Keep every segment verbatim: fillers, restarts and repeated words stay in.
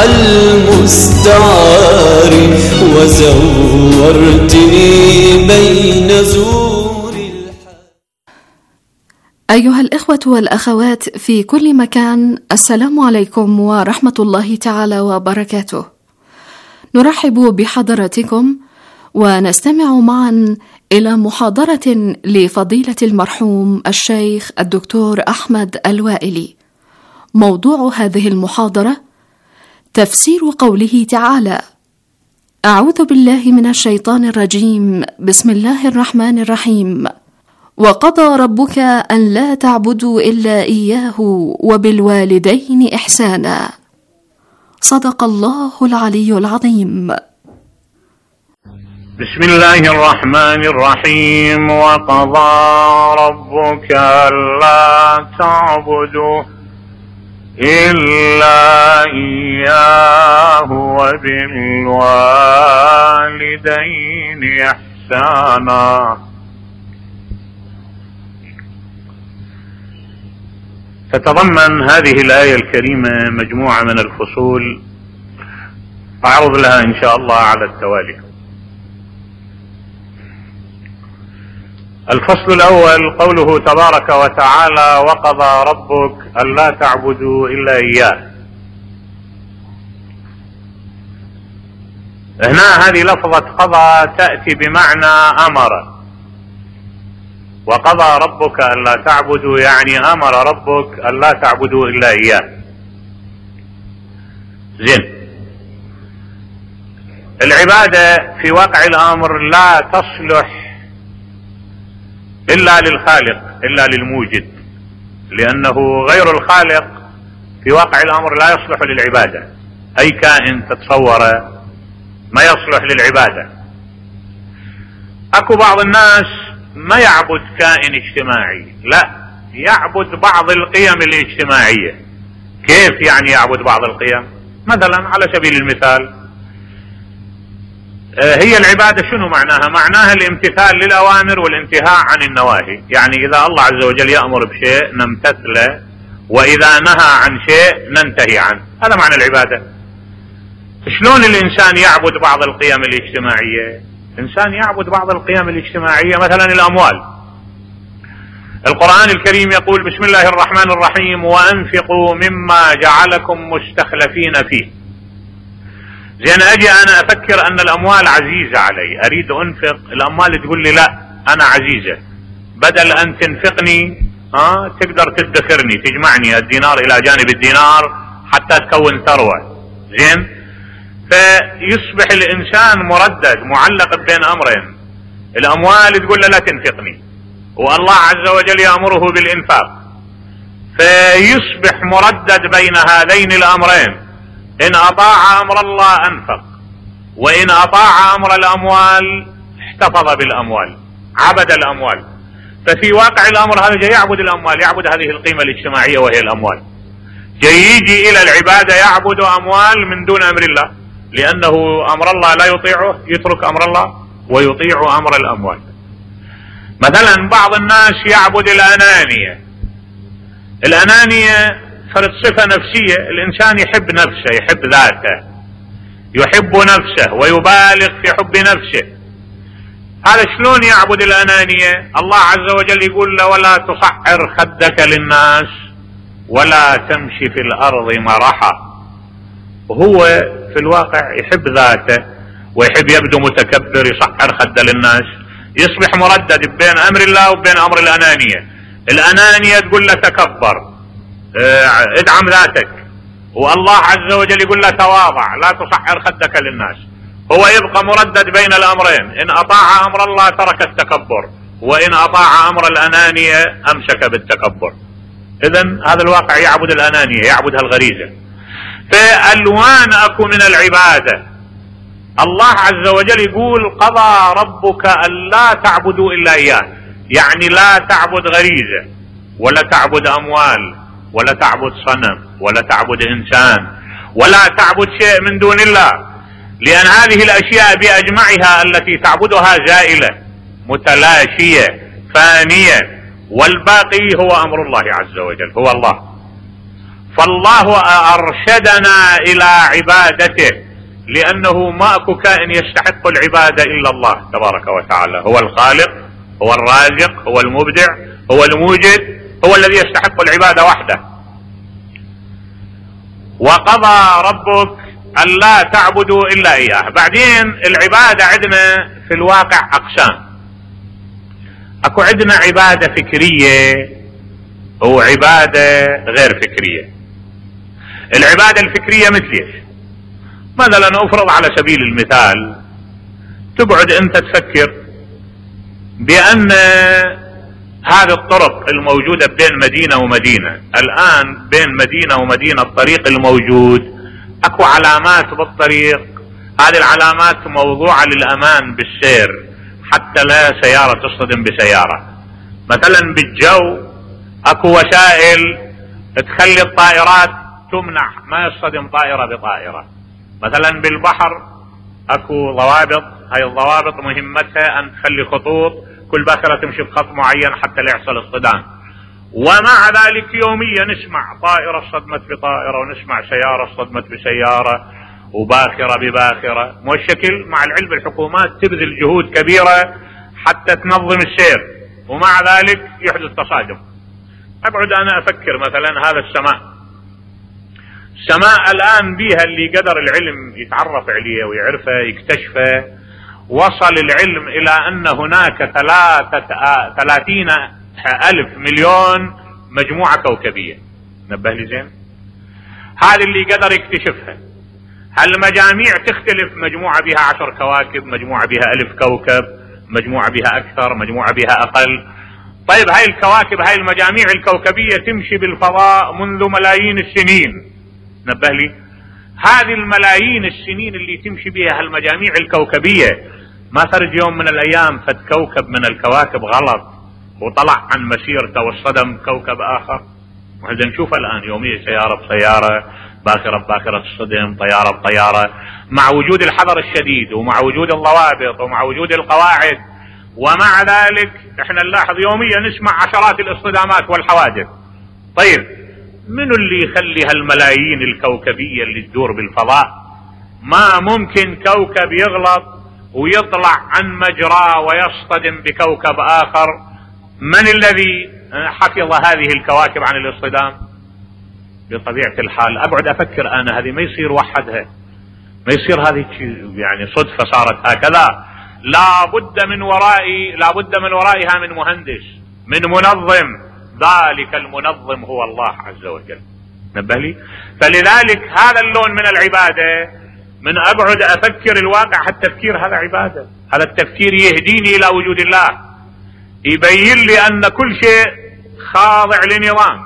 مع المستعار وزورتني بين زور الحال. أيها الإخوة والأخوات في كل مكان، السلام عليكم ورحمة الله تعالى وبركاته. نرحب بحضراتكم ونستمع معا إلى محاضرة لفضيلة المرحوم الشيخ الدكتور أحمد الوائلي. موضوع هذه المحاضرة تفسير قوله تعالى: أعوذ بالله من الشيطان الرجيم، بسم الله الرحمن الرحيم. وقضى ربك أن لا تعبدوا إلا إياه وبالوالدين إحسانا. صدق الله العلي العظيم. بسم الله الرحمن الرحيم. وقضى ربك ألا تعبدوا إلا إياه وبالوالدين إحسانا. تتضمن هذه الآية الكريمة مجموعة من الفصول أعرض لها إن شاء الله على التوالي. الفصل الأول قوله تبارك وتعالى: وقضى ربك ألا تعبدوا إلا إياه. هنا هذه لفظة قضى تأتي بمعنى أمر. وقضى ربك ألا تعبدوا يعني أمر ربك ألا تعبدوا إلا إياه. زين، العبادة في واقع الأمر لا تصلح إلا للخالق، إلا للموجد، لأنه غير الخالق في واقع الأمر لا يصلح للعبادة. أي كائن تتصوره ما يصلح للعبادة. أكو بعض الناس ما يعبد كائن اجتماعي، لا، يعبد بعض القيم الاجتماعية. كيف يعني يعبد بعض القيم؟ مثلا على سبيل المثال، هي العبادة شنو معناها؟ معناها الامتثال للأوامر والانتهاء عن النواهي. يعني إذا الله عز وجل يأمر بشيء نمتثله، وإذا نهى عن شيء ننتهي عنه. هذا معنى العبادة. شلون الإنسان يعبد بعض القيم الاجتماعية؟ إنسان يعبد بعض القيم الاجتماعية، مثلا الأموال. القرآن الكريم يقول: بسم الله الرحمن الرحيم: وأنفقوا مما جعلكم مستخلفين فيه. زين، أجي أنا أفكر أن الأموال عزيزة علي، أريد أنفق الأموال، تقول لي لا أنا عزيزة، بدل أن تنفقني ها تقدر تدخرني، تجمعني الدينار إلى جانب الدينار حتى تكون ثروة. زين، فيصبح الإنسان مردد معلق بين أمرين. الأموال تقول له لا تنفقني، والله عز وجل يأمره بالإنفاق، فيصبح مردد بين هذين الأمرين. إن أطاع أمر الله أنفق، وإن أطاع أمر الأموال احتفظ بالأموال، عبد الأموال. ففي واقع الأمر هذا جاي يعبد الأموال، يعبد هذه القيمة الاجتماعية وهي الأموال. جاي يجي إلى العبادة يعبد أموال من دون أمر الله، لأنه أمر الله لا يطيعه، يترك أمر الله ويطيع أمر الأموال. مثلا بعض الناس يعبد الأنانية. الأنانية فرد صفة نفسية، الإنسان يحب نفسه، يحب ذاته، يحب نفسه ويبالغ في حب نفسه. هذا شلون يعبد الأنانية؟ الله عز وجل يقول له: ولا تصعر خدك للناس ولا تمشي في الأرض مرحا. وهو في الواقع يحب ذاته ويحب يبدو متكبر، يصعر خده للناس، يصبح مردد بين أمر الله وبين أمر الأنانية. الأنانية تقول له تكبر، ادعم ذاتك، والله عز وجل يقول له تواضع، لا تصعر خدك للناس. هو يبقى مردد بين الأمرين، إن أطاع أمر الله ترك التكبر، وإن أطاع أمر الأنانية أمسك بالتكبر. إذن هذا الواقع يعبد الأنانية، يعبدها الغريزة. فألوان أكو من العبادة. الله عز وجل يقول: قضى ربك ألا تعبدوا إلا إياه، يعني لا تعبد غريزة، ولا تعبد أموال، ولا تعبد صنم، ولا تعبد إنسان، ولا تعبد شيء من دون الله، لأن هذه الأشياء بأجمعها التي تعبدها زائلة متلاشية فانية، والباقي هو أمر الله عز وجل، هو الله. فالله أرشدنا إلى عبادته، لأنه ما أكو كائن يستحق العبادة إلا الله تبارك وتعالى. هو الخالق، هو الرازق، هو المبدع، هو الموجد، هو الذي يستحق العبادة وحده. وقضى ربك ألا تعبدوا إلا إياه. بعدين العبادة عندنا في الواقع أقسام. أكو عندنا عبادة فكرية وعبادة غير فكرية. العبادة الفكرية مثل ايش؟ مثلا افرض على سبيل المثال تقعد انت تفكر بان هذه الطرق الموجودة بين مدينة ومدينة، الان بين مدينة ومدينة الطريق الموجود اكو علامات بالطريق، هذه العلامات موضوعة للامان بالسير حتى لا سيارة تصطدم بسيارة. مثلا بالجو اكو وسائل تخلي الطائرات تمنع ما يصطدم طائرة بطائرة. مثلا بالبحر اكو ضوابط، هاي الضوابط مهمتها ان تخلي خطوط كل باخرة تمشي بخط معين حتى لا يحصل اصطدام. ومع ذلك يوميا نسمع طائرة صدمت بطائرة ونسمع سيارة صدمت بسيارة وباخرة بباخرة. والشكل مع العلم الحكومات تبذل جهود كبيرة حتى تنظم السير، ومع ذلك يحدث تصادم. ابعد انا افكر مثلا هذا السماء، السماء الان بيها اللي قدر العلم يتعرف عليه ويعرفه يكتشفه، وصل العلم الى ان هناك ثلاثة ثلاثين الف مليون مجموعة كوكبية. نبه لي زين، هذا اللي قدر يكتشفها. هالمجاميع تختلف، مجموعة بها عشر كواكب، مجموعة بها الف كوكب، مجموعة بها اكثر، مجموعة بها اقل. طيب هاي الكواكب، هاي المجاميع الكوكبية تمشي بالفضاء منذ ملايين السنين. نبه لي، هذه الملايين السنين اللي تمشي بها هالمجاميع الكوكبية ما خرج يوم من الايام فد كوكب من الكواكب غلط وطلع عن مسيرته واصطدم كوكب اخر. وإذا نشوف الان يوميا سيارة بسيارة، باخرة بباخرة تصطدم، طيارة بطيارة، مع وجود الحذر الشديد ومع وجود الضوابط ومع وجود القواعد. ومع ذلك احنا نلاحظ يوميا نسمع عشرات الاصطدامات والحوادث. طيب منو اللي يخلي هالملايين الكوكبية اللي تدور بالفضاء؟ ما ممكن كوكب يغلط ويطلع عن مجراه ويصطدم بكوكب آخر. من الذي حفظ هذه الكواكب عن الاصطدام؟ بطبيعة الحال أبعد أفكر أنا هذه ما يصير وحدها، ما يصير هذه يعني صدفة صارت هكذا. لا بد من ورائي لا بد من ورائها من مهندس، من منظم. ذلك المنظم هو الله عز وجل. نبه لي، فلذلك هذا اللون من العبادة من أبعد أفكر الواقع. التفكير هذا عبادة، هذا التفكير يهديني إلى وجود الله، يبين لي أن كل شيء خاضع لنظام.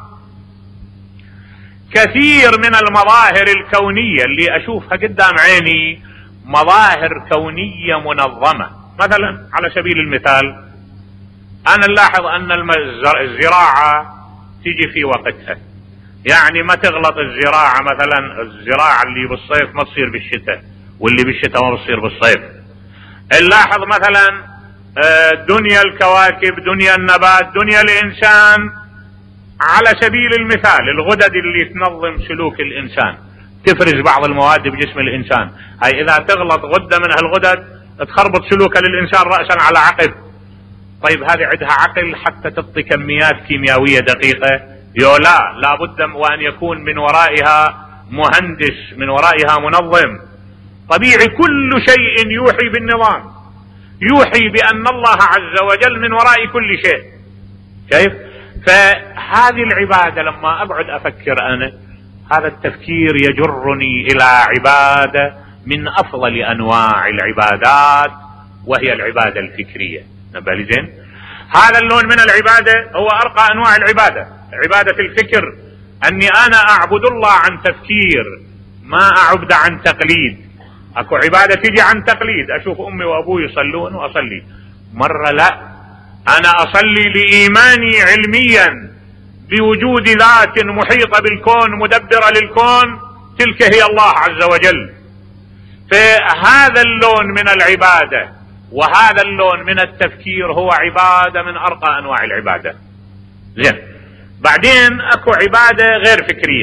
كثير من المظاهر الكونية اللي أشوفها قدام عيني مظاهر كونية منظمة. مثلا على سبيل المثال أنا نلاحظ أن الزراعة تيجي في وقتها، يعني ما تغلط الزراعة. مثلا الزراعة اللي بالصيف ما تصير بالشتاء، واللي بالشتاء ما بتصير بالصيف. نلاحظ مثلا دنيا الكواكب، دنيا النبات، دنيا الإنسان. على سبيل المثال الغدد اللي تنظم سلوك الإنسان، تفرز بعض المواد بجسم الإنسان. هاي إذا تغلط غدة من هالغدد تخربط سلوك للإنسان رأسا على عقب. طيب هذه عندها عقل حتى تعطي كميات كيميائية دقيقة؟ يو لا، لابد وأن يكون من ورائها مهندس، من ورائها منظم. طبيعي كل شيء يوحي بالنظام، يوحي بأن الله عز وجل من وراء كل شيء. كيف؟ فهذه العبادة لما أبعد أفكر أنا، هذا التفكير يجرني إلى عبادة من أفضل أنواع العبادات، وهي العبادة الفكرية. نبالي زين، هذا اللون من العبادة هو أرقى أنواع العبادة، عبادة الفكر. أني أنا أعبد الله عن تفكير، ما أعبد عن تقليد. أكو عبادة تيجي عن تقليد، أشوف أمي وأبوي يصلون وأصلي. مرة لا، أنا أصلي لإيماني علميا بوجود ذات محيطة بالكون مدبرة للكون، تلك هي الله عز وجل. فهذا اللون من العبادة وهذا اللون من التفكير هو عبادة من أرقى أنواع العبادة. زين، بعدين أكو عبادة غير فكرية.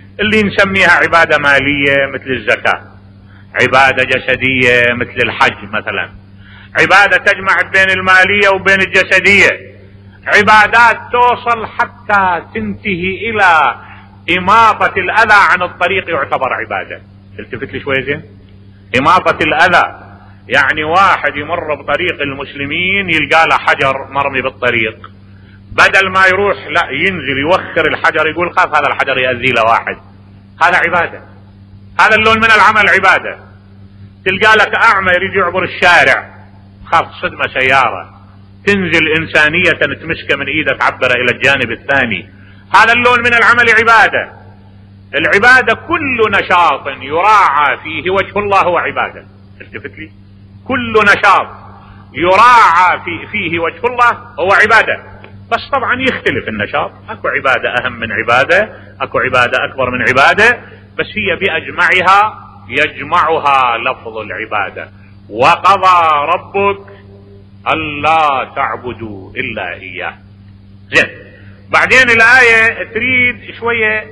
اللي نسميها عبادة مالية مثل الزكاة، عبادة جسدية مثل الحج مثلا، عبادة تجمع بين المالية وبين الجسدية، عبادات توصل حتى تنتهي إلى إماطة الأذى عن الطريق يعتبر عبادة. التفت لي شوي زين. إماطة الأذى يعني واحد يمر بطريق المسلمين يلقى له حجر مرمي بالطريق، بدل ما يروح لا ينزل يوخر الحجر، يقول خاف هذا الحجر يأذي له واحد. هذا عبادة، هذا اللون من العمل عبادة. تلقى لك أعمى يريد يعبر الشارع، خاف صدمة سيارة، تنزل إنسانية تمسكه من إيده تعبره إلى الجانب الثاني. هذا اللون من العمل عبادة. العبادة كل نشاط يراعى فيه وجه الله هو عبادة. التفت لي، كل نشاط يراعى في فيه وجه الله هو عبادة. بس طبعا يختلف النشاط، اكو عبادة اهم من عبادة، اكو عبادة اكبر من عبادة، بس هي باجمعها يجمعها لفظ العبادة. وقضى ربك ألا تعبدوا الا اياه. زين، بعدين الآية تريد شوية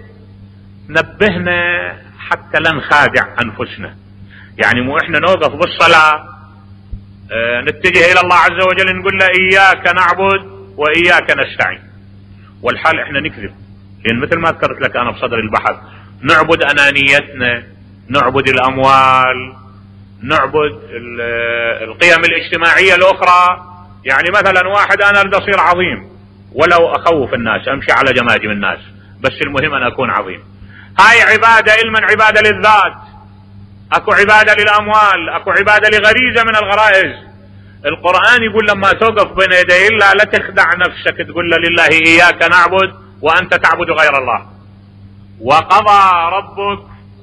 نبهنا حتى لا نخادع انفسنا. يعني مو احنا نوقف بالصلاة اه نتجه الى الله عز وجل نقول له اياك نعبد واياك نستعين، والحال احنا نكذب. لان مثل ما ذكرت لك انا بصدر البحث، نعبد انانيتنا، نعبد الاموال، نعبد القيم الاجتماعية الاخرى. يعني مثلا واحد انا اريد اصير عظيم ولو اخوف الناس، امشي على جماجم الناس، بس المهم ان اكون عظيم. هاي عبادة، علما عبادة للذات، اكو عبادة للاموال، اكو عبادة لغريزة من الغرائز. القرآن يقول لما توقف بين يدي الله لا تخدع نفسك تقول له لله اياك نعبد وانت تعبد غير الله. وقضى ربك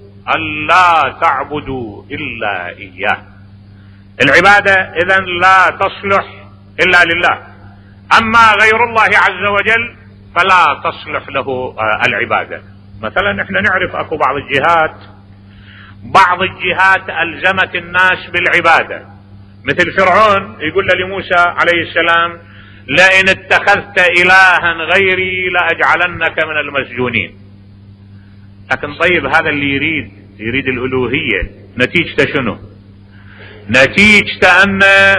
ألا تعبدوا الا اياه. العبادة اذا لا تصلح الا لله، اما غير الله عز وجل فلا تصلح له العبادة. مثلا احنا نعرف اكو بعض الجهات بعض الجهات الزمت الناس بالعبادة، مثل فرعون يقول لموسى عليه السلام لئن اتخذت الها غيري لاجعلنك من المسجونين. لكن طيب هذا اللي يريد يريد الالوهية، نتيجته شنو؟ نتيجته ان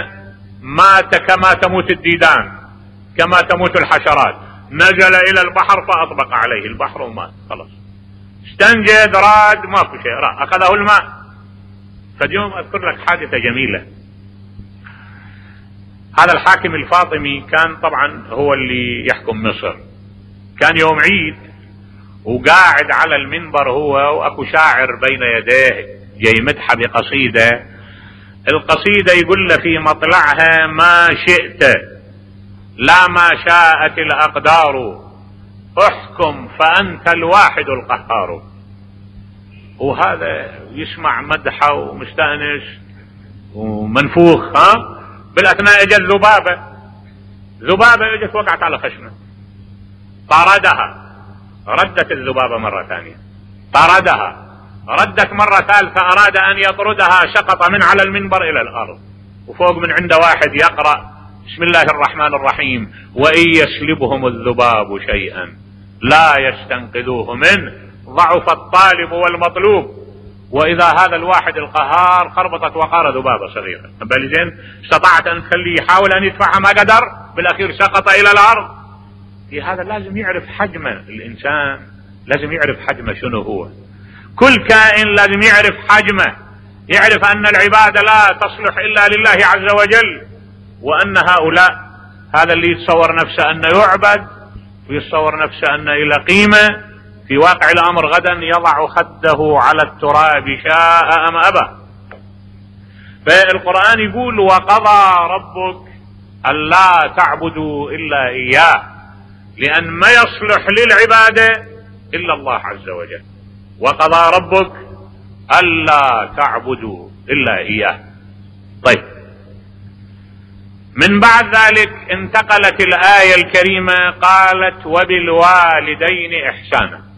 مات كما تموت الديدان، كما تموت الحشرات. نزل الى البحر فاطبق عليه البحر ومات، خلاص استنجد راد ماكو شيء، اخذه الماء. فاليوم اذكر لك حادثة جميلة. هذا الحاكم الفاطمي كان طبعا هو اللي يحكم مصر، كان يوم عيد وقاعد على المنبر هو واكو شاعر بين يديه جاي مدحه بقصيدة. القصيدة يقول له في مطلعها ما شئت لا ما شاءت الأقدار، احكم فأنت الواحد القهار. وهذا يسمع مدحه ومستأنس ومنفوخ. ها بالاثناء اجت ذبابة، ذبابة اجت وقعت على خشمه، طردها، ردت الذبابة مرة ثانية، طردها، ردت مرة ثالثة، اراد ان يطردها، سقط من على المنبر الى الارض، وفوق من عنده واحد يقرأ بسم الله الرحمن الرحيم وان يسلبهم الذباب شيئا لا يستنقذوه منه ضعف الطالب والمطلوب. واذا هذا الواحد القهار خربطت وقار ذبابة صغيرة، بل زين استطاعت ان تخليه يحاول ان يدفعها ما قدر، بالاخير سقط الى الارض. في هذا لازم يعرف حجمه، الانسان لازم يعرف حجمه شنو هو، كل كائن لازم يعرف حجمه، يعرف ان العبادة لا تصلح الا لله عز وجل، وان هؤلاء هذا اللي يتصور نفسه انه يعبد ويتصور نفسه انه الى قيمة، في واقع الامر غدا يضع خده على التراب شاء ام ابى. فالقرآن يقول وقضى ربك ألا تعبدوا الا اياه، لان ما يصلح للعبادة الا الله عز وجل. وقضى ربك ألا تعبدوا الا اياه. طيب، من بعد ذلك انتقلت الآية الكريمة قالت وبالوالدين إحسانا.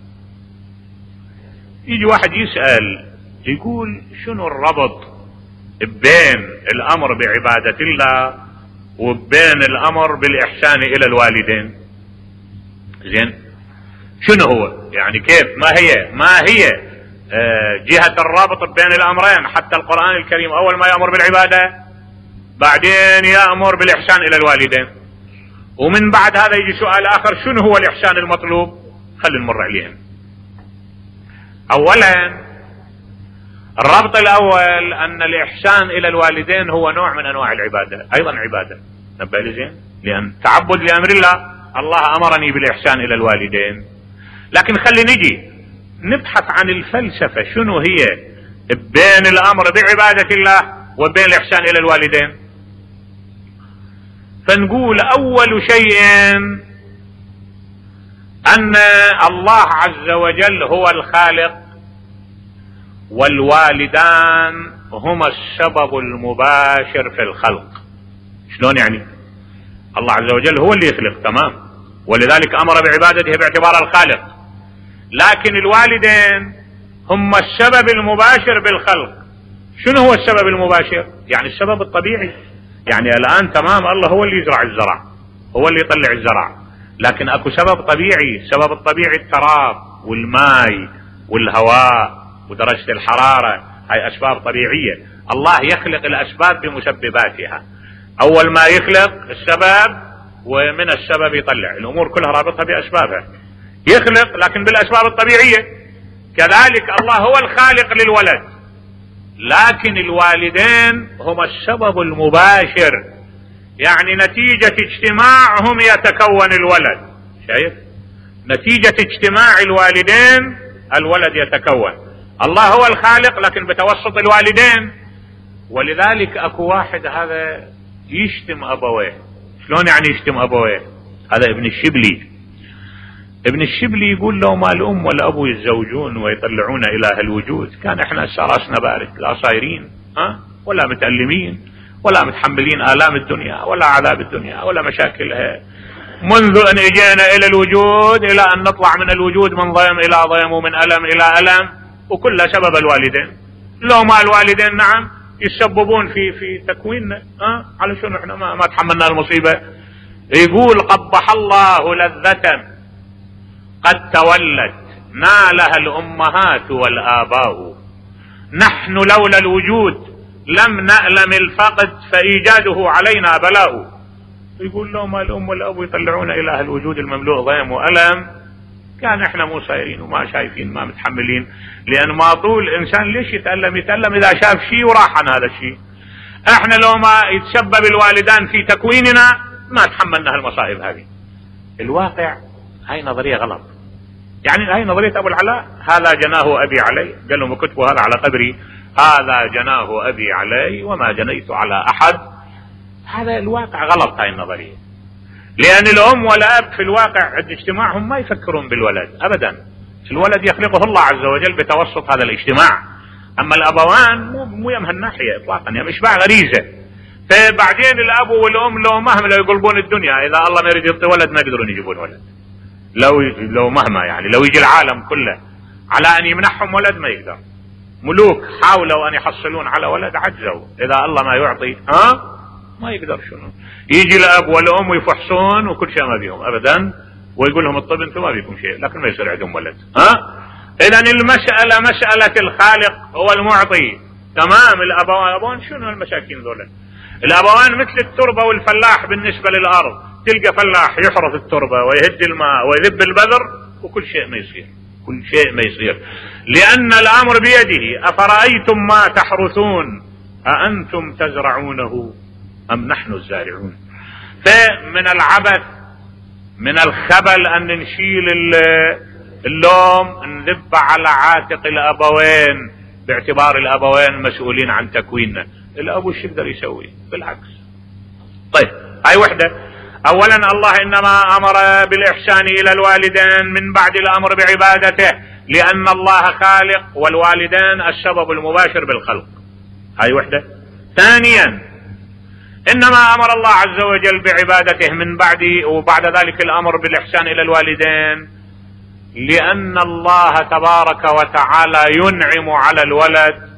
يجي واحد يسأل يقول شنو الربط بين الأمر بعبادة الله وبين الأمر بالإحسان إلى الوالدين؟ زين، شنو هو؟ يعني كيف؟ ما هي ما هي جهة الرابط بين الأمرين؟ حتى القرآن الكريم أول ما يأمر بالعبادة بعدين يأمر بالإحسان إلى الوالدين، ومن بعد هذا يجي سؤال آخر: شنو هو الإحسان المطلوب؟ خلينا نمر عليهم. أولا الربط الأول أن الإحسان إلى الوالدين هو نوع من أنواع العبادة، أيضا عبادة. نبه لي زين، لأن تعبد لأمر الله، الله أمرني بالإحسان إلى الوالدين. لكن خلي نجي نبحث عن الفلسفة، شنو هي بين الأمر بعبادة الله وبين الإحسان إلى الوالدين. فنقول أول شيء أن الله عز وجل هو الخالق، والوالدان هما السبب المباشر في الخلق. شلون يعني؟ الله عز وجل هو اللي يخلق، تمام، ولذلك أمر بعبادته باعتبار الخالق، لكن الوالدين هم السبب المباشر بالخلق. شنو هو السبب المباشر؟ يعني السبب الطبيعي. يعني الآن تمام الله هو اللي يزرع الزرع، هو اللي يطلع الزرع، لكن اكو سبب طبيعي. السبب الطبيعي التراب والماء والهواء ودرجة الحرارة، هاي أسباب طبيعية. الله يخلق الأسباب بمسبباتها. أول ما يخلق السبب ومن السبب يطلع، الأمور كلها رابطها بأسبابها. يخلق لكن بالأسباب الطبيعية. كذلك الله هو الخالق للولد، لكن الوالدين هما السبب المباشر، يعني نتيجة اجتماعهم يتكون الولد. شايف؟ نتيجة اجتماع الوالدين الولد يتكون. الله هو الخالق لكن بتوسط الوالدين. ولذلك اكو واحد هذا يشتم ابويه. شلون يعني يشتم ابويه؟ هذا ابن الشبلي. ابن الشبلي يقول: لو ما الام والابو يتزوجون ويطلعون اله الوجود كان احنا راسنا بارد، لا صايرين ها ولا متألمين ولا متحملين آلام الدنيا ولا عذاب الدنيا ولا مشاكلها، منذ ان اجينا الى الوجود الى ان نطلع من الوجود من ضيم الى ضيم ومن الم الى الم، وكل سبب الوالدين. لو ما الوالدين نعم يسببون في في تكويننا، ها على شنو احنا ما, ما تحملنا المصيبه. يقول: قبح الله لذة قد تولت نالها الامهات والاباء، نحن لولا الوجود لم نألم الفقد فايجاده علينا بلاء. يقول: لو ما الام والاب يطلعون اله الوجود المملوء ضيم والم كان احنا مو صايرين وما شايفين ما متحملين. لان ما طول الانسان ليش يتألم؟ يتألم اذا شاف شيء وراح عن هذا الشيء. احنا لو ما يتسبب الوالدان في تكويننا ما تحملنا هالمصائب هذه. الواقع هاي نظرية غلط. يعني هاي نظرية ابو العلاء: هذا جناه ابي علي، قال لهم كتبوا هذا على قبري: هذا جناه ابي علي وما جنيت على احد. هذا الواقع غلط هاي النظرية. لان الام والاب في الواقع عند اجتماعهم ما يفكرون بالولد ابدا. الولد يخلقه الله عز وجل بتوسط هذا الاجتماع. اما الابوان مو مو يم هالناحية اطلاقا، يعني اشباع غريزة. فبعدين الاب والام لو مهما لو يقلبون الدنيا، اذا الله ما يريد يعطي ولد ما يقدرون يجيبون ولد. لو لو مهما يعني لو يجي العالم كله على ان يمنحهم ولد ما يقدر. ملوك حاولوا ان يحصلون على ولد عجزوا، اذا الله ما يعطي ها ما يقدر. شنو يجي الاب والام ويفحصون وكل شيء ما بيهم ابدا، ويقول لهم الطب انتم ما بيكم شيء، لكن ما يصير عندهم ولد. ها اذا المسألة مسألة الخالق هو المعطي. تمام. الابوان شنو المساكين ذولا؟ الابوان مثل التربة والفلاح بالنسبة للارض. تلقى فلاح يحرث التربة ويهد الماء ويذب البذر وكل شيء ما يصير، كل شيء ما يصير، لان الامر بيده. افرأيتم ما تحرثون أأنتم تزرعونه ام نحن الزارعون. فمن العبث من الخبل ان نشيل اللوم نذب على عاتق الابوين باعتبار الابوين مسؤولين عن تكويننا. الاب ايش يقدر يسوي؟ بالعكس. طيب هاي وحده. اولا الله انما امر بالاحسان الى الوالدين من بعد الامر بعبادته، لان الله خالق والوالدين السبب المباشر بالخلق. هاي وحده. ثانيا انما امر الله عز وجل بعبادته من بعد وبعد ذلك الامر بالاحسان الى الوالدين لان الله تبارك وتعالى ينعم على الولد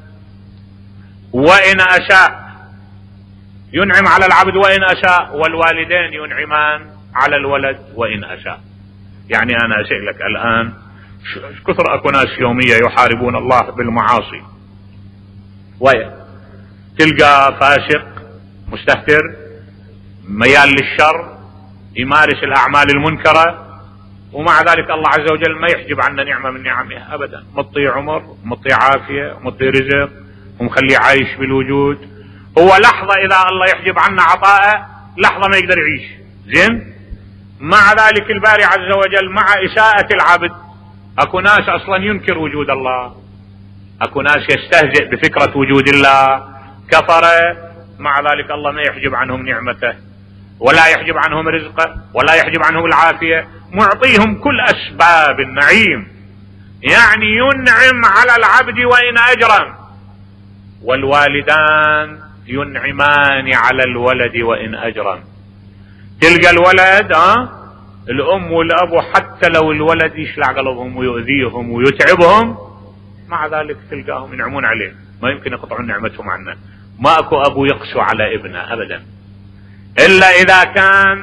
وان اشاء، ينعم على العبد وان اشاء، والوالدين ينعمان على الولد وان اشاء. يعني أنا أسألك الآن، كثر أكو ناس يومية يحاربون الله بالمعاصي، ويا تلقى فاسق مستهتر ميال للشر يمارس الأعمال المنكرة، ومع ذلك الله عز وجل ما يحجب عنا نعمة من نعمه أبدا، مطي عمر، مطي عافية، مطي رزق، ومخليه عايش بالوجود. هو لحظة إذا الله يحجب عنا عطاءه لحظة ما يقدر يعيش زين. مع ذلك الباري عز وجل مع إساءة العبد، أكو ناس أصلا ينكر وجود الله، أكو ناس يستهزئ بفكرة وجود الله، كفر، مع ذلك الله ما يحجب عنهم نعمته ولا يحجب عنهم رزقه ولا يحجب عنهم العافية، معطيهم كل أسباب النعيم، يعني ينعم على العبد وإن أجرم. والوالدان ينعمان على الولد وإن أجرم. تلقى الولد اه الأم والأب حتى لو الولد يشلع قلبهم ويؤذيهم ويتعبهم، مع ذلك تلقاهم ينعمون عليه، ما يمكن يقطعون نعمتهم عنه. ما أكو أبو يقسو على ابنه أبدا إلا إذا كان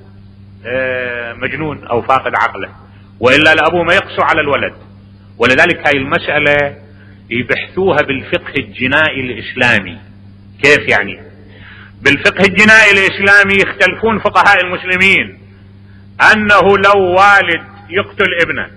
مجنون أو فاقد عقله، وإلا الأبو ما يقسو على الولد. ولذلك هاي المسألة يبحثوها بالفقه الجنائي الإسلامي. كيف يعني؟ بالفقه الجنائي الإسلامي يختلفون فقهاء المسلمين أنه لو والد يقتل ابنه،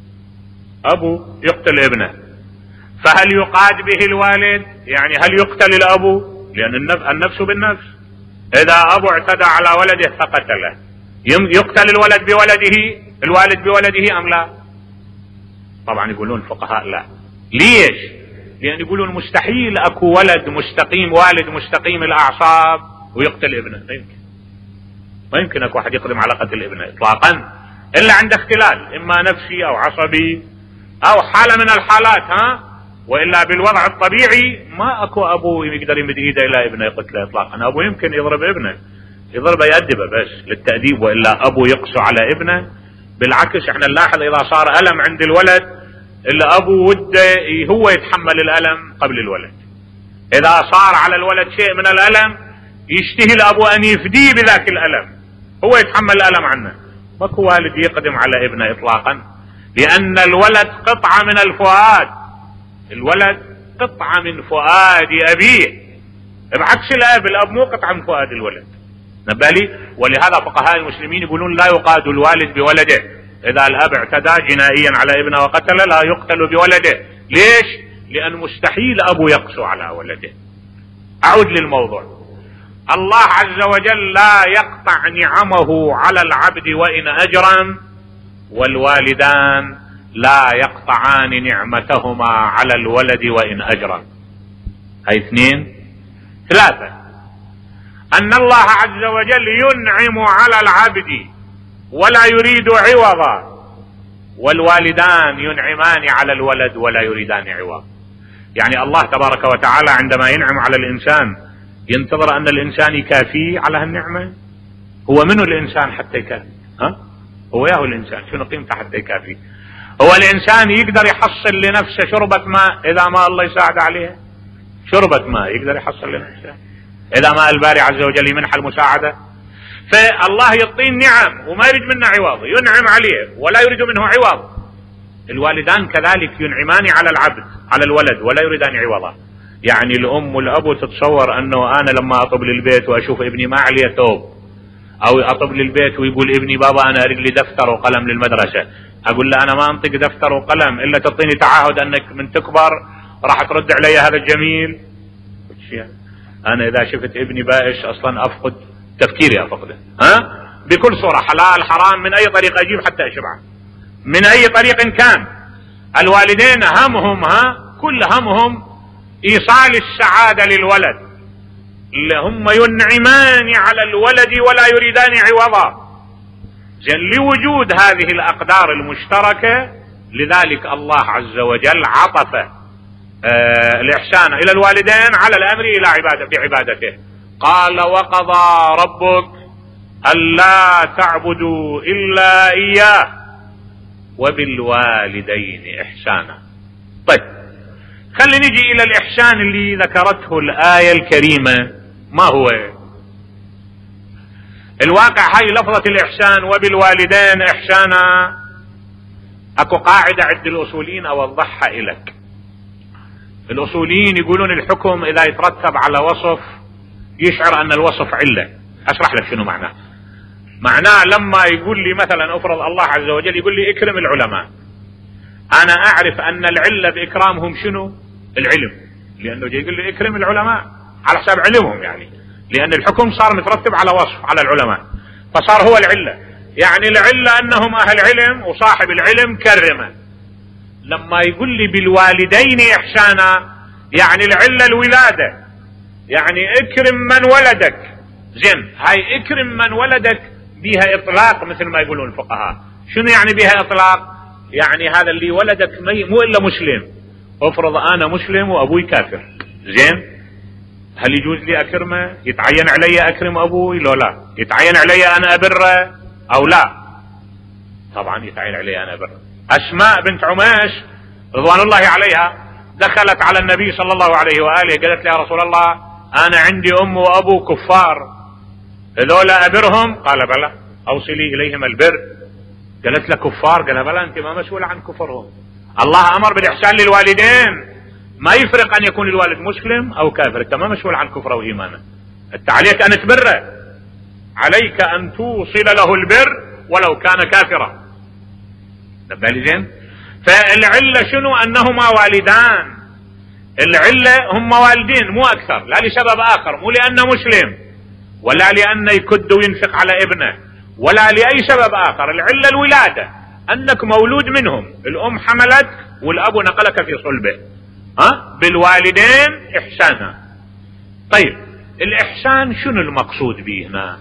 أبو يقتل ابنه، فهل يقاد به الوالد؟ يعني هل يقتل الأبو؟ لأن النفس بالنفس، إذا أبو اعتدى على ولده فقتله يقتل الولد بولده الوالد بولده أم لا؟ طبعا يقولون الفقهاء لا. ليش؟ لأن يقولون مستحيل أكو ولد مستقيم، والد مستقيم الأعصاب ويقتل ابنه، ما يمكن ما يمكن أكو أحد يقدم على قتل ابنه إطلاقا إلا عند اختلال إما نفسي أو عصبي أو حالة من الحالات، ها وإلا بالوضع الطبيعي ما أكو أبو يقدر يمد إيده إلى ابنه يقتله إطلاقا. أبو يمكن يضرب ابنه، يضربه يأدبه بس للتأديب، وإلا أبو يقسو على ابنه. بالعكس احنا نلاحظ إذا صار ألم عند الولد الأبو وده هو يتحمل الألم قبل الولد، إذا صار على الولد شيء من الألم يشتهي الأبو أن يفديه بذاك الألم، هو يتحمل الألم عنه. ماكو والد يقدم على ابنه إطلاقا، لأن الولد قطعة من الفؤاد، الولد قطعة من فؤاد أبيه، بعكس الأب، الأب مو قطعة من فؤاد الولد، نبالي. ولهذا فقهاء المسلمين يقولون لا يقاد الوالد بولده، إذا الأب اعتدى جنائيا على ابنه وقتل لا يقتل بولده. ليش؟ لأن مستحيل أبو يقسو على ولده. أعود للموضوع، الله عز وجل لا يقطع نعمه على العبد وإن أجرم، والوالدان لا يقطعان نعمتهما على الولد وإن أجرم. هاي اثنين. ثلاثة، أن الله عز وجل ينعم على العبد ولا يريد عوضا، والوالدان ينعمان على الولد ولا يريدان عوض. يعني الله تبارك وتعالى عندما ينعم على الإنسان ينتظر أن الإنسان يكافيه على هالنعمة؟ هو منه الإنسان حتى يكافي؟ ها؟ هو ياهو الإنسان شنو قيمته حتى يكافيه؟ هو الإنسان يقدر يحصل لنفسه شربة ماء إذا ما الله يساعد عليها؟ شربة ماء يقدر يحصل لنفسه إذا ما الباري عز وجل يمنح المساعدة؟ فالله يعطيه النعم وما يريد منه عوض، ينعم عليه ولا يريد منه عوض. الوالدان كذلك ينعمان على العبد على الولد ولا يريدان عوضا. يعني الأم والأبو تتصور أنه أنا لما أطب للبيت وأشوف ابني ما عليه ثوب، أو أطب للبيت ويقول ابني بابا أنا أريد لي دفتر وقلم للمدرسة، أقول له أنا ما أنطق دفتر وقلم إلا تعطيني تعهد أنك من تكبر راح ترد علي هذا الجميل. أنا إذا شفت ابني بائس أصلا أفقد تفكيري، أفقده ها بكل صورة، حلال حرام من أي طريقة أجيب حتى أشبعه، من أي طريق كان. الوالدين همهم ها كل همهم إيصال السعادة للولد، هم ينعمان على الولد ولا يريدان عوضا. زين لوجود هذه الأقدار المشتركة، لذلك الله عز وجل عطف آه الإحسان إلى الوالدين على الأمر إلى عبادة بعبادته. قال وقضى ربك ألا تعبدوا إلا إياه وبالوالدين إحسانا. طيب خلي نجي إلى الإحسان اللي ذكرته الآية الكريمة. ما هو الواقع؟ هاي لفظة الإحسان وبالوالدين إحسانا اكو قاعدة عند الاصوليين اوضحها الك. الاصوليين يقولون الحكم اذا يترتب على وصف يشعر ان الوصف علة. اشرح لك شنو معناه. معناه لما يقول لي مثلا افرض الله عز وجل يقول لي اكرم العلماء، انا اعرف ان العلة باكرامهم شنو؟ العلم، لانه جاي يقول لي اكرم العلماء على حساب علمهم، يعني لان الحكم صار مترتب على وصف على العلماء، فصار هو العلة. يعني العلة انهم اهل علم وصاحب العلم كرمه. لما يقول لي بالوالدين احسانا يعني العلة الولادة، يعني اكرم من ولدك. زين، هاي اكرم من ولدك بها اطلاق مثل ما يقولون الفقهاء. شنو يعني بها اطلاق؟ يعني هذا اللي ولدك مو الا مسلم. افرض انا مسلم وابوي كافر، زين، هل يجوز لي اكرمه؟ يتعين علي اكرم ابوي لو لا؟ يتعين علي انا ابره او لا؟ طبعا يتعين علي انا ابره. اسماء بنت عميش رضوان الله عليها دخلت على النبي صلى الله عليه واله قالت له يا رسول الله انا عندي ام وابو كفار، هذولا ابرهم؟ قال بلى، اوصلي اليهم البر. قالت له كفار؟ قال بلى، انت ما مسؤول عن كفرهم. الله امر بالاحسان للوالدين، ما يفرق ان يكون الوالد مسلم او كافر، انت ما مسؤول عن كفره وايمانه، انت عليك ان تبره، عليك ان توصل له البر ولو كان كافرا. بالي زين؟ فالعله شنو؟ انهما والدان. العله هم والدين مو اكثر، لا لسبب اخر، مو لانه مسلم ولا لانه يكد وينفق على ابنه ولا لاي سبب اخر. العله الولاده، انك مولود منهم، الام حملت والاب نقلك في صلبه. ها؟ بالوالدين احسانا. طيب الاحسان شنو المقصود به هنا؟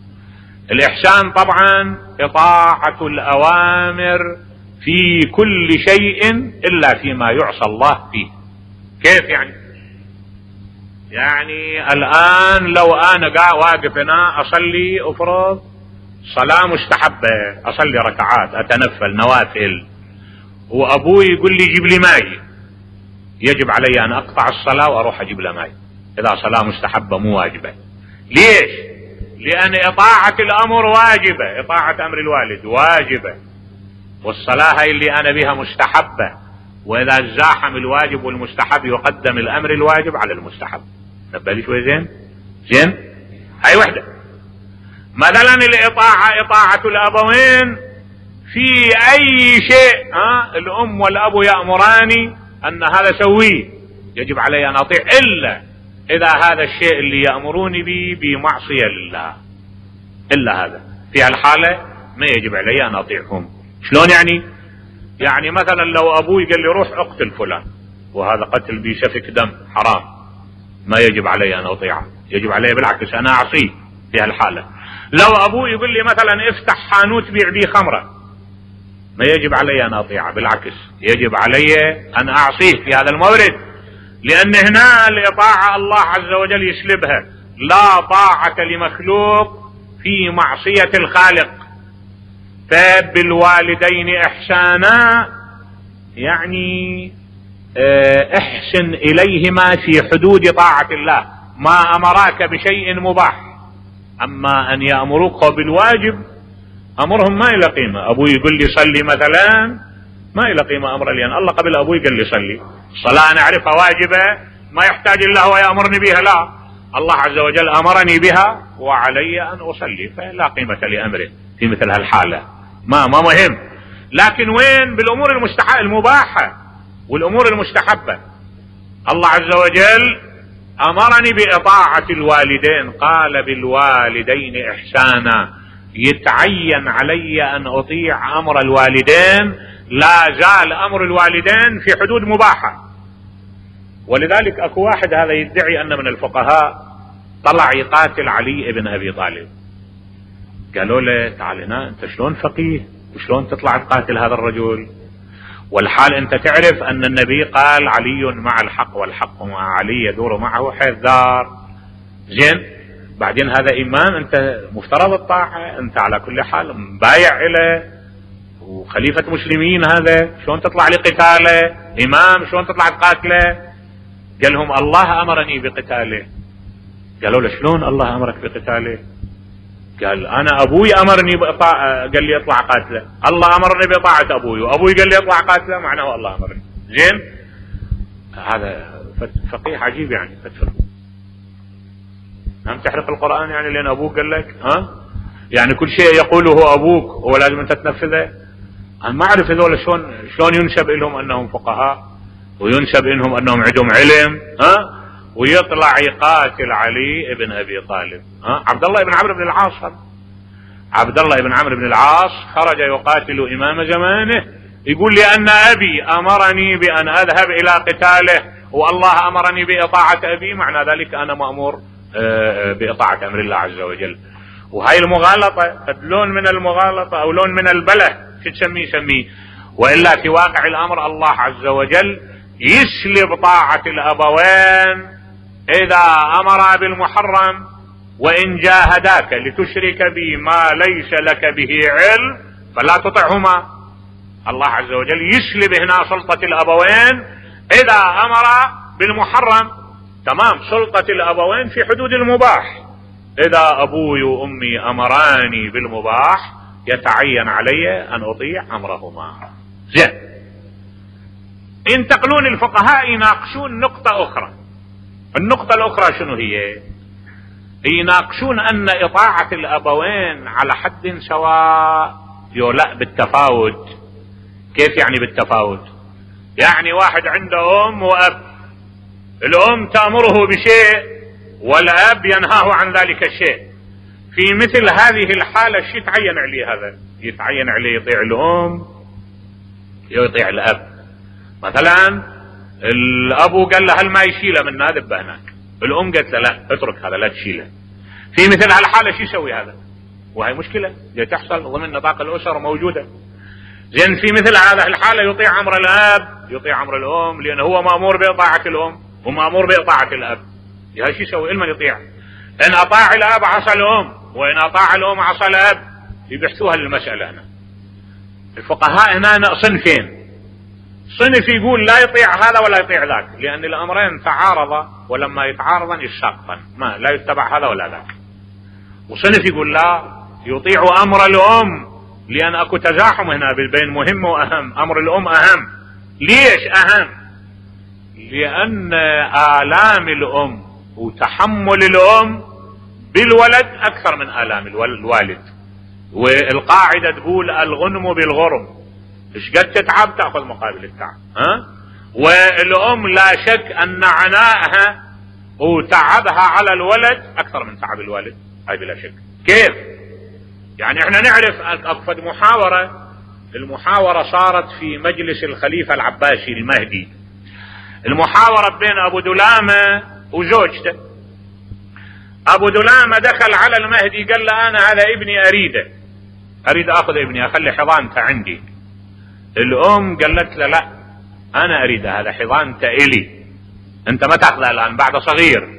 الاحسان طبعا اطاعة الاوامر في كل شيء الا فيما يعصى الله فيه. كيف يعني؟ يعني الان لو انا قاعد واقف هنا اصلي افرض صلاة مستحبة، اصلي ركعات اتنفل نوافل، وابوي يقول لي جيب لي ماي، يجب علي ان اقطع الصلاة واروح اجيب له ماي اذا صلاة مستحبة مو واجبة. ليش؟ لان اطاعة الامر واجبة، اطاعة امر الوالد واجبة، والصلاة هاي اللي انا بها مستحبة، واذا تزاحم الواجب والمستحب يقدم الامر الواجب على المستحب. نبالي شوي زين؟ زين؟ هاي وحدة. مثلا الاطاعة اطاعة الابوين في اي شيء، ها؟ الام والاب يأمراني ان هذا سويه، يجب علي ان اطيع، الا اذا هذا الشيء اللي يأمروني به بمعصية لله، الا هذا، في هالحالة ما يجب علي ان اطيعهم. شلون يعني؟ يعني مثلا لو ابوي قال لي روح اقتل فلان، وهذا قتل بسفك دم حرام، ما يجب علي ان اطيعه، يجب علي بالعكس انا اعصيه في هالحالة. لو ابوي يقول لي مثلا افتح حانوت بيع بيه خمرة، ما يجب علي ان اطيعه، بالعكس يجب علي ان اعصيه في هذا المورد، لان هنا الاطاعة الله عز وجل يسلبها. لا طاعة لمخلوق في معصية الخالق. فبالوالدين احسانا يعني احسن اليهما في حدود طاعة الله، ما امراك بشيء مباح. اما ان يأمروك بالواجب امرهم ما إلى قيمة. ابوي يقول لي صلي مثلا ما إلى قيمة امر، لان الله قبل ابوي قال لي صلي. الصلاة انا اعرفها واجبة، ما يحتاج الا هو يأمرني بها، لا، الله عز وجل امرني بها وعلي ان اصلي، فلا قيمة لامره في مثل هالحالة، ما ما مهم. لكن وين؟ بالامور المستحبة المباحة والامور المستحبة. الله عز وجل امرني باطاعة الوالدين، قال بالوالدين احسانا، يتعين علي ان اطيع امر الوالدين، لا زال امر الوالدين في حدود مباحة. ولذلك اكو واحد هذا يدعي ان من الفقهاء طلع يقاتل علي ابن ابي طالب، قالوا له تعال هنا، انت شلون فقيه وشلون تطلع تقاتل هذا الرجل، والحال انت تعرف ان النبي قال علي مع الحق والحق مع علي يدور معه حيث دار. زين؟ بعدين هذا امام، انت مفترض الطاعة، انت على كل حال مبايع له وخليفة مسلمين، هذا شلون تطلع لقتاله؟ امام شلون تطلع تقاتله؟ قال لهم الله امرني بقتاله. قالوا له شلون الله امرك بقتاله؟ قال أنا أبوي أمرني بإطاعة، قال لي اطلع قاتله، الله أمرني بإطاعة أبوي، وأبوي قال لي اطلع قاتله، معناه الله أمرني. زين، هذا فقيه عجيب يعني. فتفل هم تحرق القرآن يعني لأن أبوك قال لك؟ ها يعني كل شيء يقوله أبوك ولازم أنت تنفذه. أنا ما أعرف هذول شلون شلون ينسب لهم أنهم فقهاء، وينسب إنهم أنهم عندهم علم، ها ويطلع يقاتل علي بن أبي طالب. ها عبد الله بن عمرو بن العاص، عبد الله بن عمرو بن العاص خرج يقاتل إمام زمانه، يقول لي أن أبي أمرني بأن أذهب إلى قتاله والله أمرني بإطاعة أبي، معنى ذلك أنا مأمور بإطاعة أمر الله عز وجل. وهاي المغالطة لون من المغالطة أو لون من البله، شو تسميه سميه، وإلا في واقع الأمر الله عز وجل يسلب طاعة الأبوين إذا أمر بالمحرم وإن جاهداك لتشرك بي ما ليس لك به علم فلا تطعهما. الله عز وجل يسلب هنا سلطة الأبوين إذا أمر بالمحرم. تمام، سلطة الأبوين في حدود المباح. إذا أبوي وأمي أمراني بالمباح يتعين علي أن أطيع أمرهما. زين، ينتقلون الفقهاء يناقشون نقطة أخرى. النقطة الأخرى شنو هي؟ يناقشون أن إطاعة الأبوين على حد سواء يولا بالتفاوت. كيف يعني بالتفاوت؟ يعني واحد عنده أم وأب، الأم تأمره بشيء والأب ينهاه عن ذلك الشيء. في مثل هذه الحالة شو يتعين عليه؟ هذا يتعين عليه يطيع الأم يطيع الأب. مثلا الأبو قال له هل ما يشيله من هذا هناك، الأم قالت له لا اترك هذا لا تشيله. في مثل هالحالة شو يسوي هذا؟ وهي مشكلة تحصل ضمن نطاق الأسر موجودة. زين، في مثل هذا الحالة يطيع أمر الأب يطيع أمر الأم، لأنه هو مأمور بإطاعة الأم ومأمور بإطاعة الأب. هاي شو يسوي؟ إلما يطيع. إن أطاع الأب عصى الأم، وإن أطاع الأم عصى الأب. يبحثوها للمسألة هنا الفقهاء هنا صنفين. صنف يقول لا يطيع هذا ولا يطيع ذاك، لأن الأمرين تعارضا، ولما يتعارضا يساقطا، ما لا يتبع هذا ولا ذاك. وصنف يقول لا يطيع أمر الأم، لأن أكو تزاحم هنا بين مهم وأهم. أمر الأم أهم. ليش أهم؟ لأن آلام الأم وتحمل الأم بالولد أكثر من آلام الوالد. والقاعدة تقول الغنم بالغرم، إيش قد تتعب تأخذ مقابل التعب. ها؟ والأم لا شك أن عناءها وتعبها على الولد أكثر من تعب الوالد، هاي بلا شك. كيف؟ يعني احنا نعرف أكفد محاورة، المحاورة صارت في مجلس الخليفة العباسي المهدي، المحاورة بين أبو دلامة وزوجته. أبو دلامة دخل على المهدي قال له أنا هذا ابني أريده، أريد أخذ ابني أخلي حضانته عندي. الأم قالت له لا أنا أريد هذا حضانته إلي، أنت ما تأخذه الآن بعد صغير.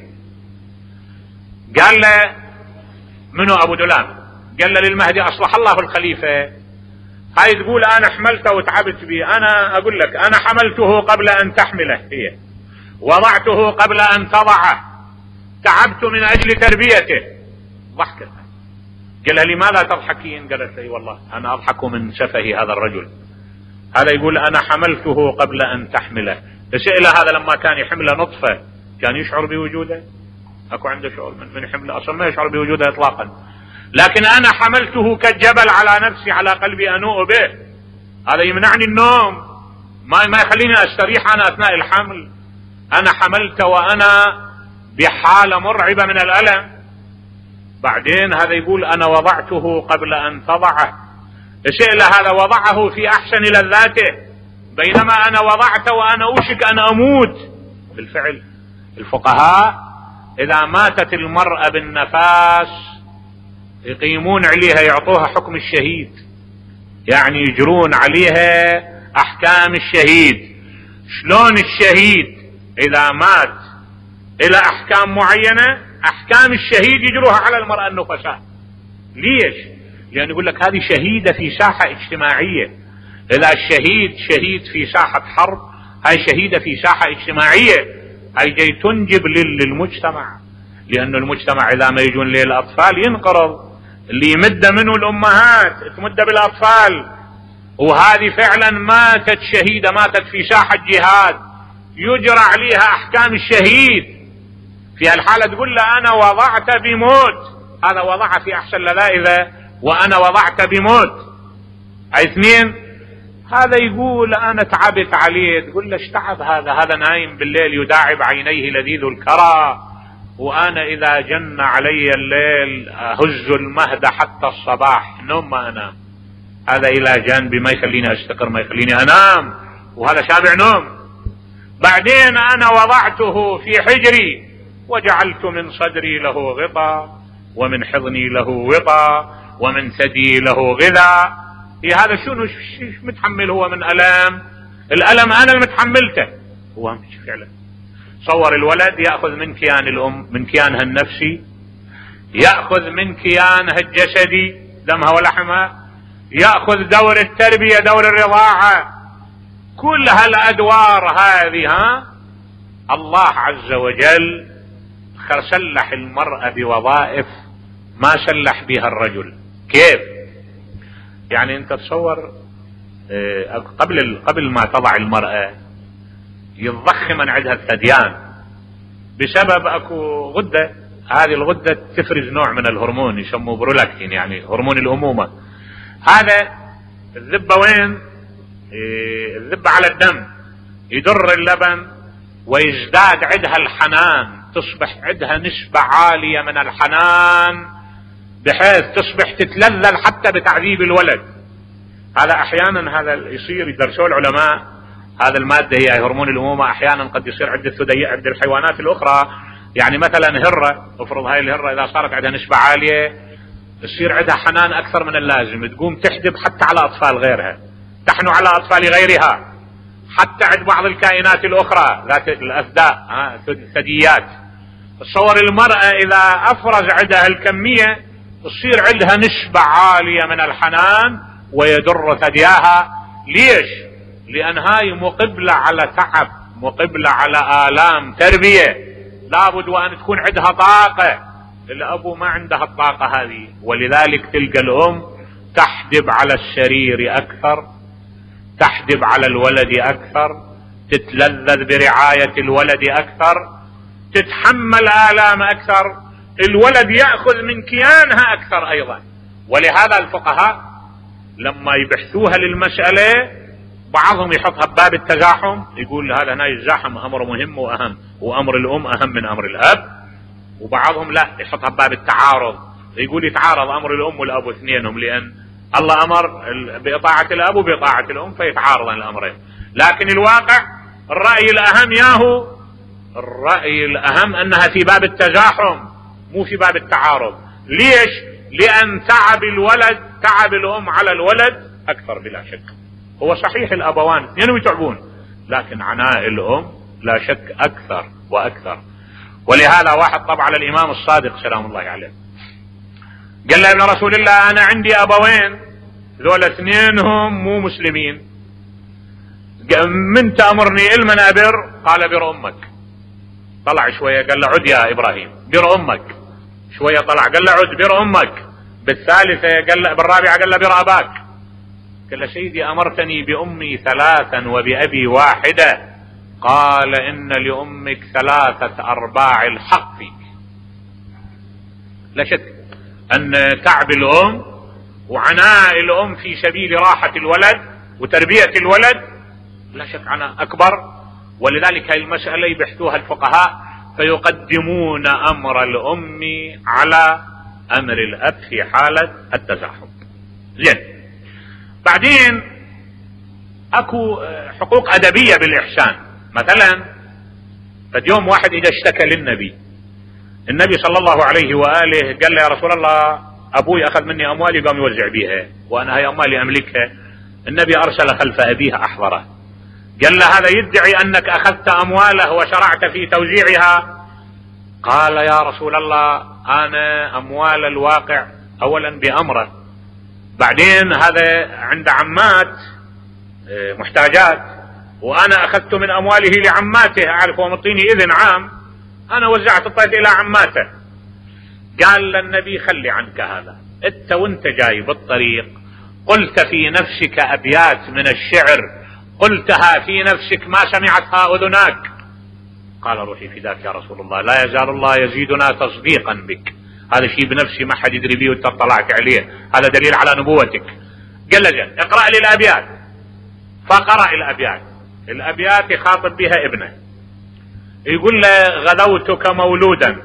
قال له منو أبو دلامة؟ قال له للمهدي أصلح الله الخليفة، هاي تقول أنا حملته وتعبت به، أنا أقول لك أنا حملته قبل أن تحمله هي، وضعته قبل أن تضعه، تعبت من أجل تربيته. ضحكت. قال لها لماذا تضحكين؟ قالت لي والله أنا أضحك من سفه هذا الرجل، هذا يقول أنا حملته قبل أن تحمله. السئلة هذا لما كان يحمل نطفة كان يشعر بوجوده؟ أكو عنده شعور من, من حمله؟ أصلا ما يشعر بوجوده إطلاقا. لكن أنا حملته كالجبل على نفسي على قلبي أنوء به، هذا يمنعني النوم، ما ما يخليني أستريح أنا أثناء الحمل. أنا حملت وأنا بحالة مرعبة من الألم. بعدين هذا يقول أنا وضعته قبل أن تضعه. السئلة هذا وضعه في أحسن لذاته، بينما أنا وضعته وأنا أوشك أن أموت. بالفعل الفقهاء إذا ماتت المرأة بالنفاس يقيمون عليها يعطوها حكم الشهيد، يعني يجرون عليها أحكام الشهيد. شلون الشهيد إذا مات إلى أحكام معينة، أحكام الشهيد يجروها على المرأة النفساء. ليش؟ لأن يقول لك هذه شهيدة في ساحة اجتماعية. إذا الشهيد شهيد في ساحة حرب، هاي شهيدة في ساحة اجتماعية، هاي جاي تنجب للمجتمع، لأن المجتمع إذا ما يجون للأطفال ينقرض، اللي يمد منه الأمهات تمد بالأطفال، وهذه فعلا ماتت شهيدة، ماتت في ساحة جهاد يجرى عليها أحكام الشهيد، في الحالة تقول له أنا وضعت بموت، هذا وضع في أحسن لذائذة وأنا وضعت بموت. اثنين، هذا يقول أنا تعبت عليه، تقول له ايش تعب هذا؟ هذا نايم بالليل يداعب عينيه لذيذ الكرى، وأنا إذا جن علي الليل أهز المهد حتى الصباح، نوم ما أنام، هذا إلى جانبي ما يخليني أستقر، ما يخليني أنام، وهذا شابع نوم. بعدين أنا وضعته في حجري وجعلت من صدري له غطاء ومن حضني له وطاء ومن ثدي له غذاء، في هذا شنو متحمل هو من ألم؟ الألم أنا المتحملته، هو مش فعلا. صور الولد يأخذ من كيان الأم، من كيانها النفسي، يأخذ من كيانها الجسدي دمها ولحمها، يأخذ دور التربية دور الرضاعة، كل هالأدوار هذه ها الله عز وجل سلح المرأة بوظائف ما سلح بها الرجل. كيف؟ يعني انت تصور قبل قبل ما تضع المرأة يتضخم من عندها الثديان بسبب اكو غدة، هذه الغدة تفرز نوع من الهرمون يسموه برولاكتين، يعني هرمون الأمومة. هذا الذبة وين؟ الذبة على الدم، يدر اللبن ويزداد عندها الحنان، تصبح عندها نسبة عالية من الحنان بحيث تصبح تتلذذ حتى بتعذيب الولد. هذا احيانا هذا يصير يدرسوه العلماء، هذا المادة هي هرمون الأمومة، احيانا قد يصير عند الثدييات عند الحيوانات الاخرى، يعني مثلا هرة، افرض هاي الهرة اذا صارت عندها نسبة عالية يصير عندها حنان اكثر من اللازم، تقوم تحدب حتى على اطفال غيرها، تحنو على اطفال غيرها، حتى عند بعض الكائنات الاخرى ذات الافداء الثدييات. تصور المرأة اذا افرز عندها الكمية تصير عندها نسبة عالية من الحنان ويدر ثدياها. ليش؟ لان هاي مقبلة على تعب، مقبلة على آلام تربية، لابد وان تكون عندها طاقة، الابو ما عندها الطاقة هذه، ولذلك تلقى الام تحدب على السرير اكثر، تحدب على الولد اكثر، تتلذذ برعاية الولد اكثر، تتحمل آلام اكثر، الولد يأخذ من كيانها اكثر ايضا. ولهذا الفقهاء لما يبحثوها للمسألة بعضهم يحطها بباب التزاحم، يقول هذا هنا الزاحم امر مهم واهم، وامر الام اهم من امر الاب، وبعضهم لا يحطها بباب التعارض، يقول يتعارض امر الام والاب اثنينهم، لان الله امر باطاعة الاب وباطاعة الام فيتعارض الامرين. لكن الواقع الرأي الاهم ياهو الرأي الاهم انها في باب التزاحم مو في باب التعارض. ليش؟ لان تعب الولد تعب الام على الولد اكثر بلا شك. هو صحيح الابوان اثنينهم يتعبون، لكن عناء الام لا شك اكثر واكثر. ولهذا واحد طبع على الامام الصادق سلام الله عليه، قال له ابن رسول الله انا عندي ابوين ذول اثنينهم مو مسلمين، من تأمرني المن ابر؟ قال بر امك. طلع شوية قال له عد يا ابراهيم بر امك، شوية طلع قال له عد بر امك، بالثالثة قال له بالرابعة قال له بر اباك. قال له سيدي امرتني بامي ثلاثا وبابي واحدة، قال ان لامك ثلاثة ارباع الحق فيك. لا شك ان تعب الام وعناء الام في سبيل راحة الولد وتربية الولد لا شك عناء اكبر. ولذلك هذه المسألة يبحثوها الفقهاء فيقدمون امر الام على امر الاب في حالة التزاحم. زين، بعدين اكو حقوق ادبية بالاحسان. مثلا فاليوم واحد اذا اشتكى للنبي، النبي صلى الله عليه وآله قال له يا رسول الله ابوي اخذ مني اموالي قام يوزع بيها وانا هاي اموالي املكها، النبي ارسل خلف ابيها احضره، قال له هذا يدعي انك اخذت امواله وشرعت في توزيعها. قال يا رسول الله انا اموال الواقع اولا بامره، بعدين هذا عند عمات محتاجات وانا اخذت من امواله لعماته، اعرف هو مطيني اذن عام انا وزعت الطيب الى عماته. قال للنبي خلي عنك هذا، انت وانت جاي بالطريق قلت في نفسك ابيات من الشعر قلتها في نفسك ما سمعتها اذناك. قال روحي فداك يا رسول الله، لا يزال الله يزيدنا تصديقا بك. هذا شيء بنفسي ما حد يدري بيه وانت اطلعت عليه، هذا دليل على نبوتك. قال له اقرأ لي الابيات. فقرأ الابيات. الابيات يخاطب بها ابنه، يقول له غدوتك مولودا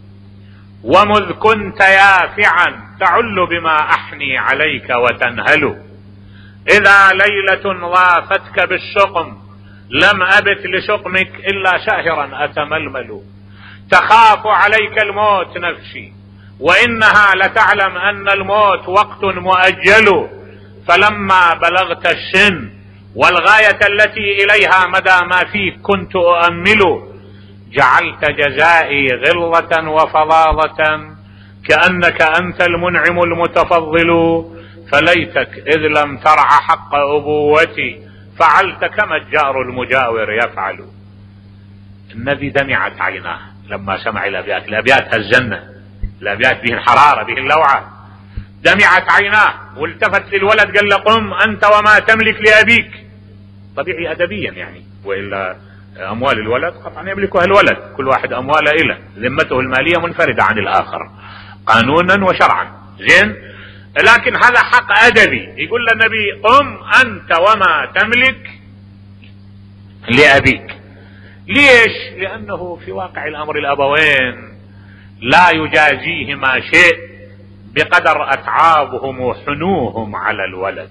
ومذ كنت يافعا تعل بما احني عليك وتنهل، اذا ليلة ضافتك بالشقم لم ابت لشقمك الا شاهرا اتململ، تخاف عليك الموت نفسي وانها لتعلم ان الموت وقت مؤجل، فلما بلغت السن والغاية التي اليها مدى ما فيك كنت اؤمل، جعلت جزائي غلظة وفظاظة كأنك انت المنعم المتفضل، فليتك اذ لم ترع حق ابوتي فعلت كما الجار المجاور يفعل. النبي دمعت عيناه لما سمع الابيات، الابيات هالجنة، الابيات به الحرارة به اللوعة، دمعت عيناه والتفت للولد قال له قم انت وما تملك لابيك. طبيعي ادبيا يعني، والا اموال الولد قطعا يملكها الولد، كل واحد امواله اله، ذمته المالية منفردة عن الاخر قانونا وشرعا، زين، لكن هذا حق ادبي. يقول للنبي قم انت وما تملك لابيك. ليش؟ لانه في واقع الامر الابوين لا يجازيهما شيء بقدر اتعابهم وحنوهم على الولد،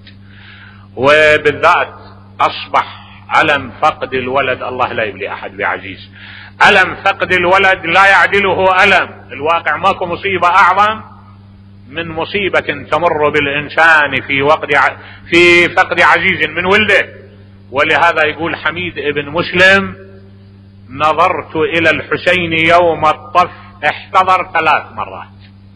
وبالذات اصبح ألم فقد الولد، الله لا يبلي احد بعزيز، ألم فقد الولد لا يعدله ألم. الواقع ماكو مصيبة اعظم من مصيبة تمر بالانسان في وقت في فقد عزيز من ولده. ولهذا يقول حميد ابن مسلم نظرت الى الحسين يوم الطف احتضر ثلاث مرات.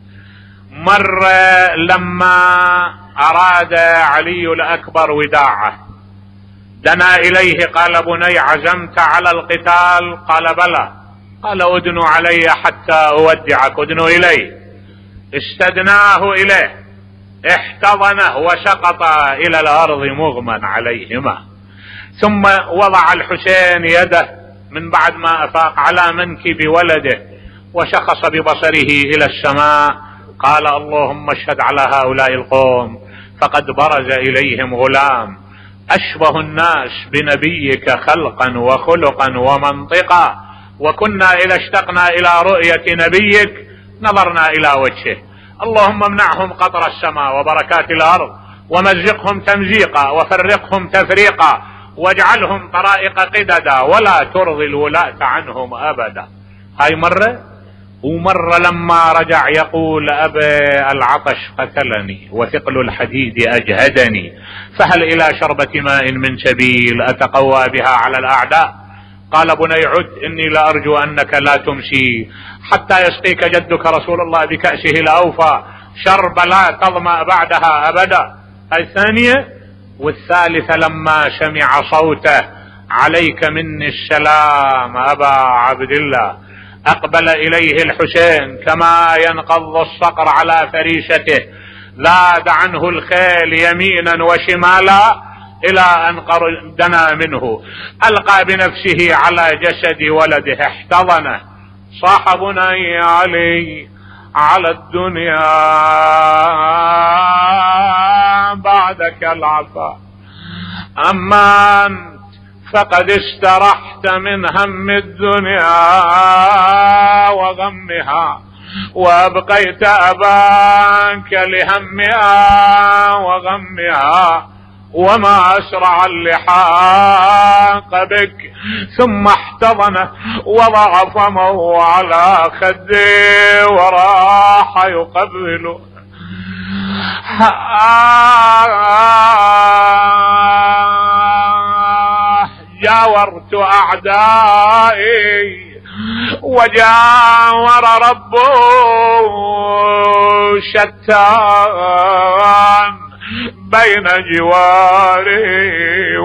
مرة لما اراد علي الاكبر وداعه دنا اليه قال بني عزمت على القتال؟ قال بلى. قال ادنوا علي حتى اودعك، ادنوا اليه. استدناه اليه احتضنه وسقط الى الارض مغمى عليهما، ثم وضع الحسين يده من بعد ما افاق على منكب ولده وشخص ببصره الى السماء، قال اللهم اشهد على هؤلاء القوم فقد برز اليهم غلام اشبه الناس بنبيك خلقا وخلقا ومنطقا، وكنا اذا اشتقنا الى رؤية نبيك نظرنا الى وجهه، اللهم امنعهم قطر السماء وبركات الارض ومزقهم تمزيقا وفرقهم تفريقا واجعلهم طرائق قددا ولا ترضي الولاة عنهم ابدا. هاي مرة. ومرة لما رجع يقول ابي العطش قتلني وثقل الحديد اجهدني، فهل الى شربة ماء من سبيل اتقوى بها على الاعداء؟ قال بني عد اني لارجو انك لا تمشي حتى يسقيك جدك رسول الله بكأسه الاوفى شرب لا تظمأ بعدها ابدا. الثانية. والثالثة لما سمع صوته عليك مني السلام ابا عبد الله، اقبل اليه الحسين كما ينقض الصقر على فريسته، ذاد عنه الخيل يمينا وشمالا الى ان دنا منه، القى بنفسه على جسد ولده احتضنه، صاح بني علي على الدنيا بعدك العفا، اما انت فقد استرحت من هم الدنيا وغمها وابقيت اباك لهمها وغمها، وما اسرع اللحاق بك. ثم احتضنه وضع فمه على خده وراح يقبله. جاورت اعدائي وجاور ربه شتان بين جواري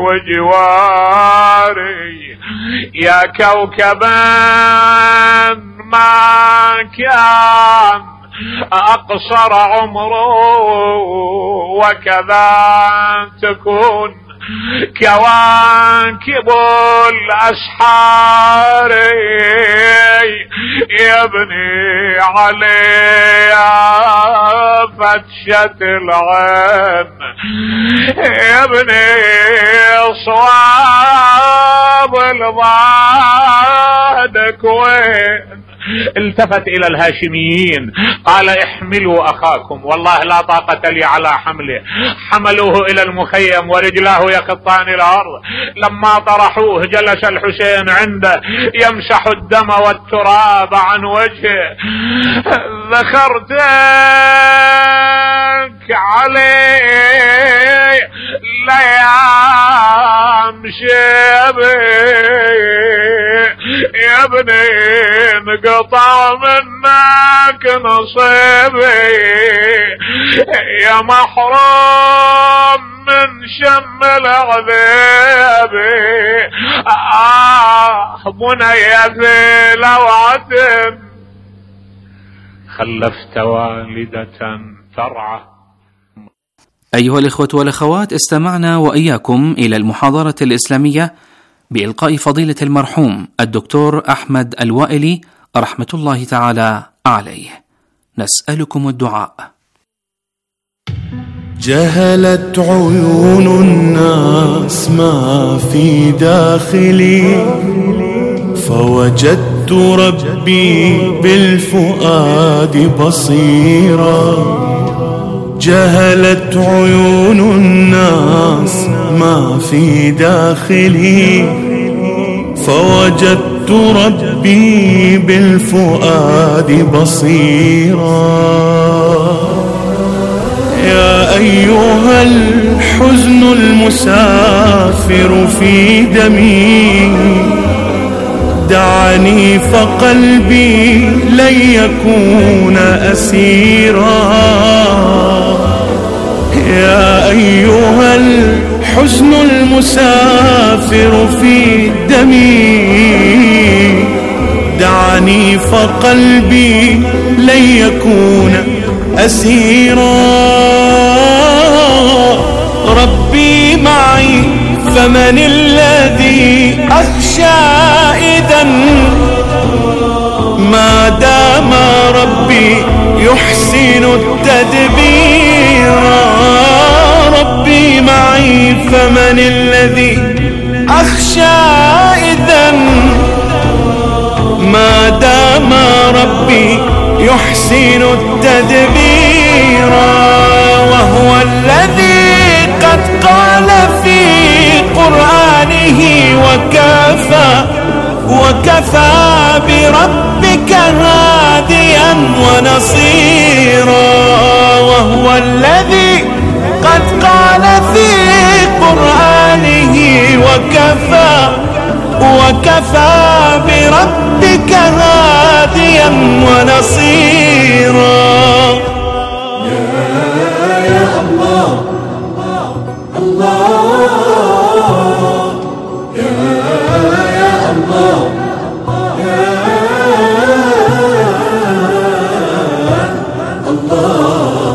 وجواري، يا كوكبا ما كان أقصر عمره وكذا تكون كواكب الأسحار يبني عليها فتشة العين يبني صواب الضاد كوين. التفت إلى الهاشميين قال احملوا أخاكم والله لا طاقة لي على حمله. حملوه إلى المخيم ورجلاه يخطان الأرض. لما طرحوه جلس الحسين عنده يمسح الدم والتراب عن وجهه. ذكرتك عليه ليام شبي يا ابني انقطع منك نصيبي يا محروم من شم العذاب. آه بنيتي لوعة خلفت والدة ترعى. أيها الإخوة والأخوات، استمعنا وإياكم إلى المحاضرة الإسلامية بإلقاء فضيلة المرحوم الدكتور أحمد الوائلي رحمة الله تعالى عليه. نسألكم الدعاء. جهلت عيون الناس ما في داخلي فوجدت ربي بالفؤاد بصيرا. جهلت عيون الناس ما في داخلي فوجدت ربي بالفؤاد بصيرا. يا أيها الحزن المسافر في دمي دعني فقلبي لن يكون أسيرا. يا أيها الحزن المسافر في دمي دعني فقلبي لن يكون أسيرا. ربي معي فمن الذي أخشى إذن ما دام ربي يحسن التدبير. ربي معي فمن الذي أخشى إذن ما دام ربي يحسن التدبير. وهو الذي قد قال في قرآنه وكفى وكفى بربك هاديا ونصيرا. وهو الذي قد قال في قرآنه وكفى وكفى بربك هاديا ونصيرا. يا يا الله الله يا يا الله يا الله.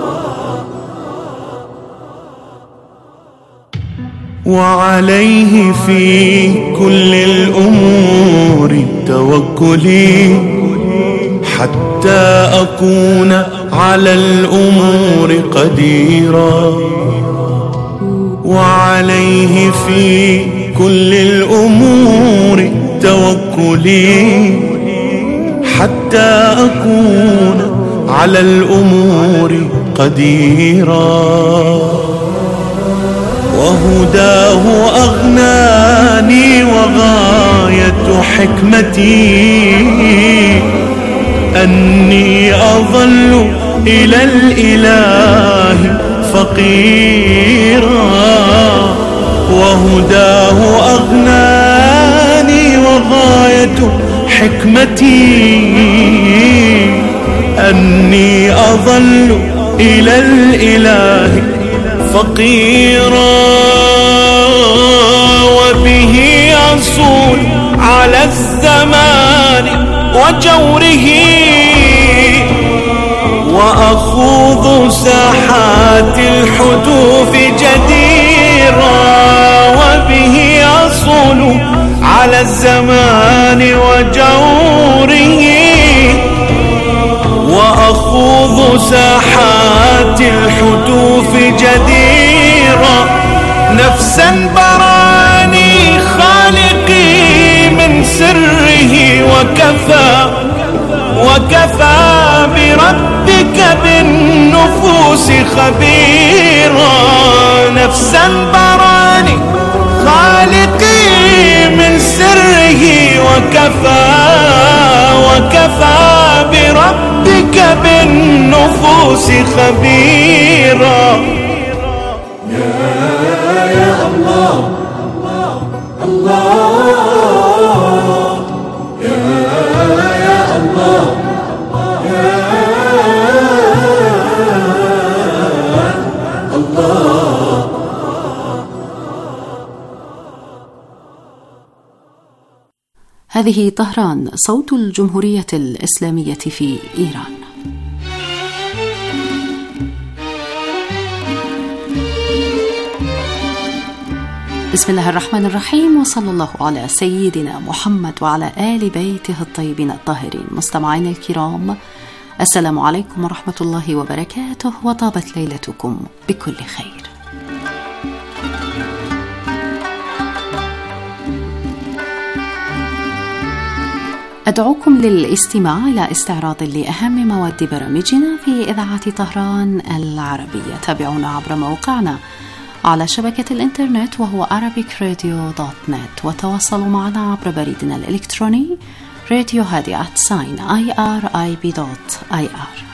وعليه في كل الأمور توكلي حتى أكون على الأمور قديرا. وعليه في كل الأمور توكلي حتى أكون على الأمور قديرا. وهداه أغناني وغاية حكمتي أني أظل إلى الإله فقيرا. وهداه أغناني وغاية حكمتي أني أظل إلى الإله فقيرا. وبه أصول على الزمان وجوره وأخوض ساحات الحتوف جديرا، وبه أصول على الزمان وجوره، وأخوض ساحات الحتوف جديرا، نفسا براني خالقي من سره، وكفى وكفى بربك بالنفوس خبيرا، نفسا براني خالقي من سره، وكفى وكفى بربك بالنفوس خبيرا. يا يا الله الله يا يا الله يا الله. هذه طهران، صوت الجمهورية الإسلامية في إيران. بسم الله الرحمن الرحيم، وصلى الله على سيدنا محمد وعلى آل بيته الطيبين الطاهرين. مستمعين الكرام، السلام عليكم ورحمة الله وبركاته، وطابت ليلتكم بكل خير. أدعوكم للاستماع إلى استعراض لأهم مواد برامجنا في إذاعة طهران العربية. تابعونا عبر موقعنا على شبكة الإنترنت وهو arabic radio dot net، وتواصلوا معنا عبر بريدنا الإلكتروني راديو هادي at sign irib dot ir.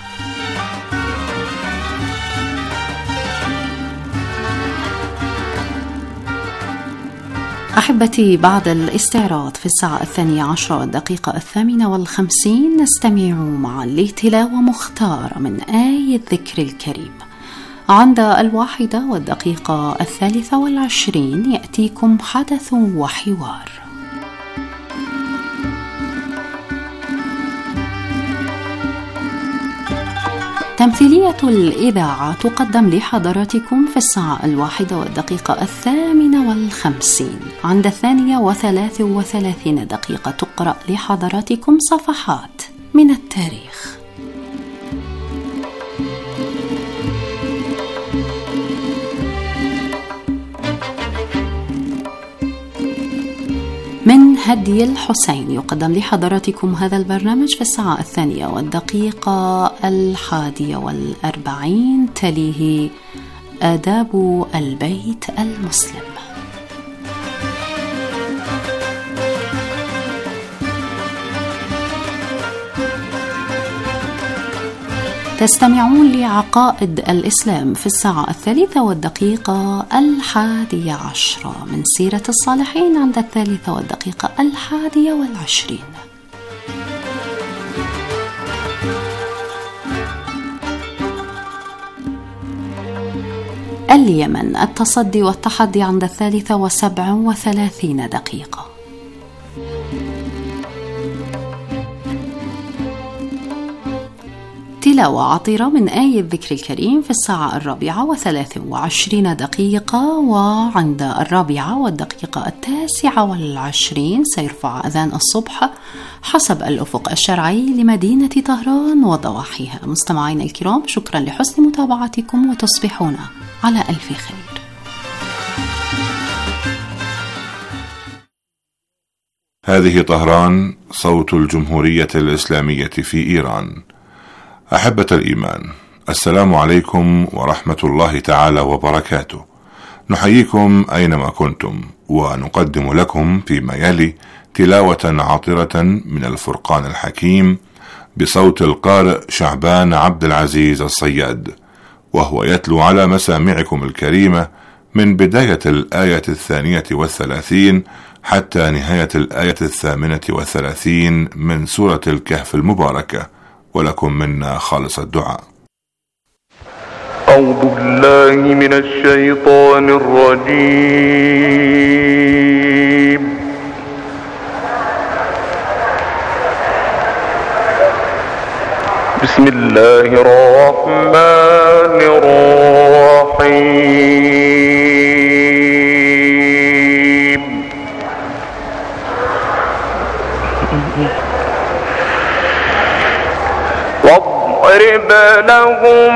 أحبتي، بعد الاستعراض في الساعة الثانية عشرة والدقيقة الثامنة والخمسين نستمع معا لتلاوة مختارة من آية الذكر الكريم. عند الواحدة والدقيقة الثالثة والعشرين يأتيكم حدث وحوار. تمثيلية الإذاعة تقدم لحضراتكم في الساعة الواحدة والدقيقة الثامنة والخمسين. عند الثانية وثلاث وثلاثين دقيقة تقرأ لحضراتكم صفحات من التاريخ. من هدي الحسين يقدم لحضراتكم هذا البرنامج في الساعة الثانية والدقيقة الحادية والأربعين. تليه آداب البيت المسلم. تستمعون لعقائد الإسلام في الساعة الثالثة والدقيقة الحادية عشرة. من سيرة الصالحين عند الثالثة والدقيقة الحادية والعشرين. اليمن، التصدي والتحدي عند الثالثة وسبع وثلاثين دقيقة. تلاوة عطرة من آية الذكر الكريم في الساعة الرابعة وثلاث وعشرين دقيقة. وعند الرابعة والدقيقة التاسعة والعشرين سيرفع أذان الصبح حسب الأفق الشرعي لمدينة طهران وضواحيها. مستمعين الكرام، شكرا لحسن متابعتكم، وتصبحون على ألف خير. هذه طهران، صوت الجمهورية الإسلامية في إيران. أحبة الإيمان، السلام عليكم ورحمة الله تعالى وبركاته. نحييكم أينما كنتم، ونقدم لكم فيما يلي تلاوة عطرة من الفرقان الحكيم بصوت القارئ شعبان عبد العزيز الصياد، وهو يتلو على مسامعكم الكريمة من بداية الآية الثانية والثلاثين حتى نهاية الآية الثامنة والثلاثين من سورة الكهف المباركة. ولكم منا خالص الدعاء. أعوذ بالله من الشيطان الرجيم. بسم الله الرحمن الرحيم. واضرب لهم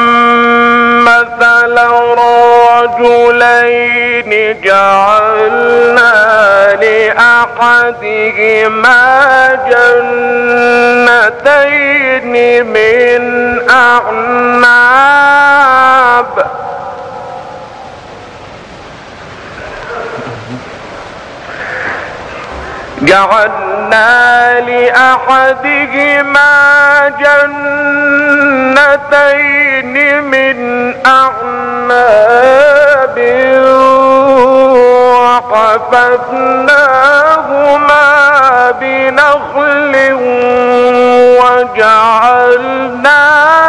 مثلا رجلين جعلنا لأحدهما جنتين من أعناب جعلنا لأحدهما جنتين من أعناب وحفظناهما بنخل وجعلنا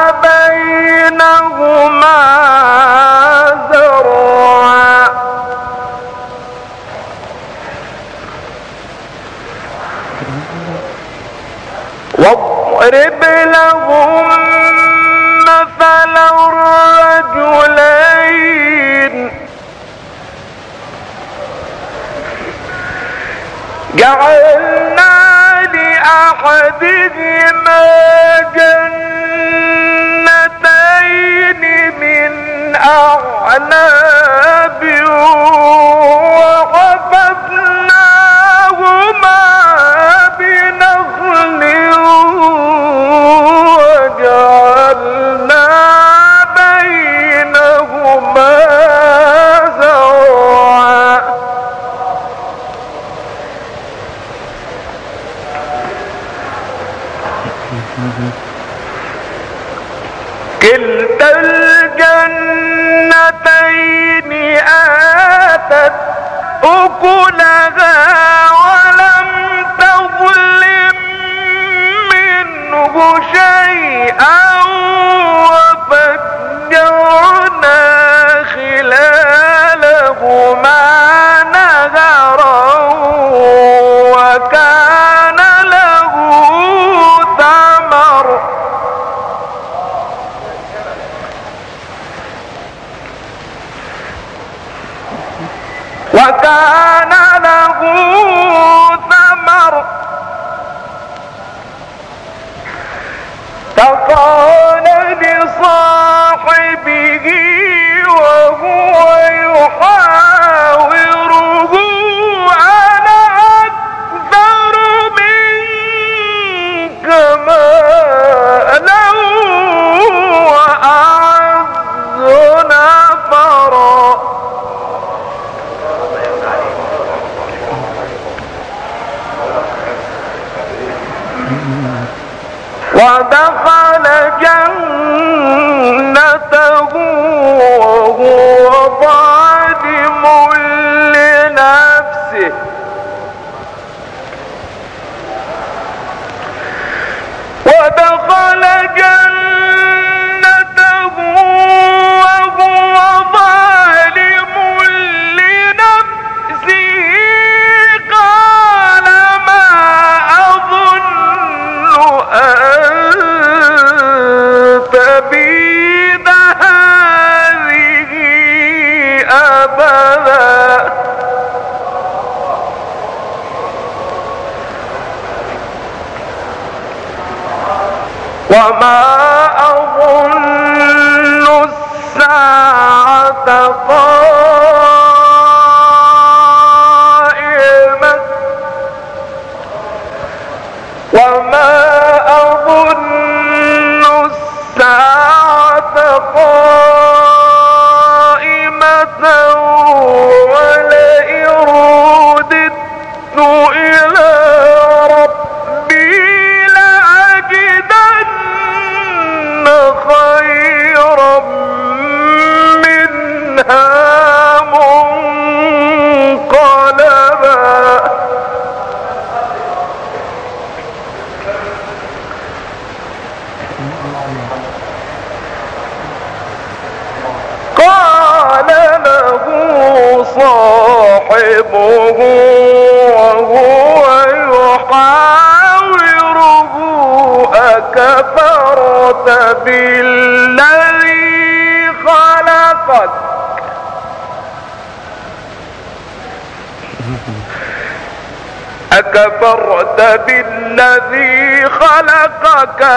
بينهما زرعا واضرب لهم مثلا الرجلين جعلنا لأحدهما جنتين من أعناب وحفظناهما بنخل وجعلنا بينهما زرعا كلتا الجنتين آتت أكلها ولم تظلم منه شيئا وفجرنا خلالهما نهرا وكان له ثمر وكان له ثمر فقال لصاحبه وهو يحاوره أنا أكثر منك مالا وأعز نفرا ودخل جنته وهو ظالم لنفسه ودخل جنته وهو ظالم لنفسه قال ما أظن أن تبيد هذه أبدا وما أظن الساعة قائمة وما أظن الساعة قائمة ولئن رددت إلى ربي لأجدن خيرا منها منقلبا قال له صاحبه وهو يحاوره أكفرت بالذي خلقك أكفرت بالذي خلقك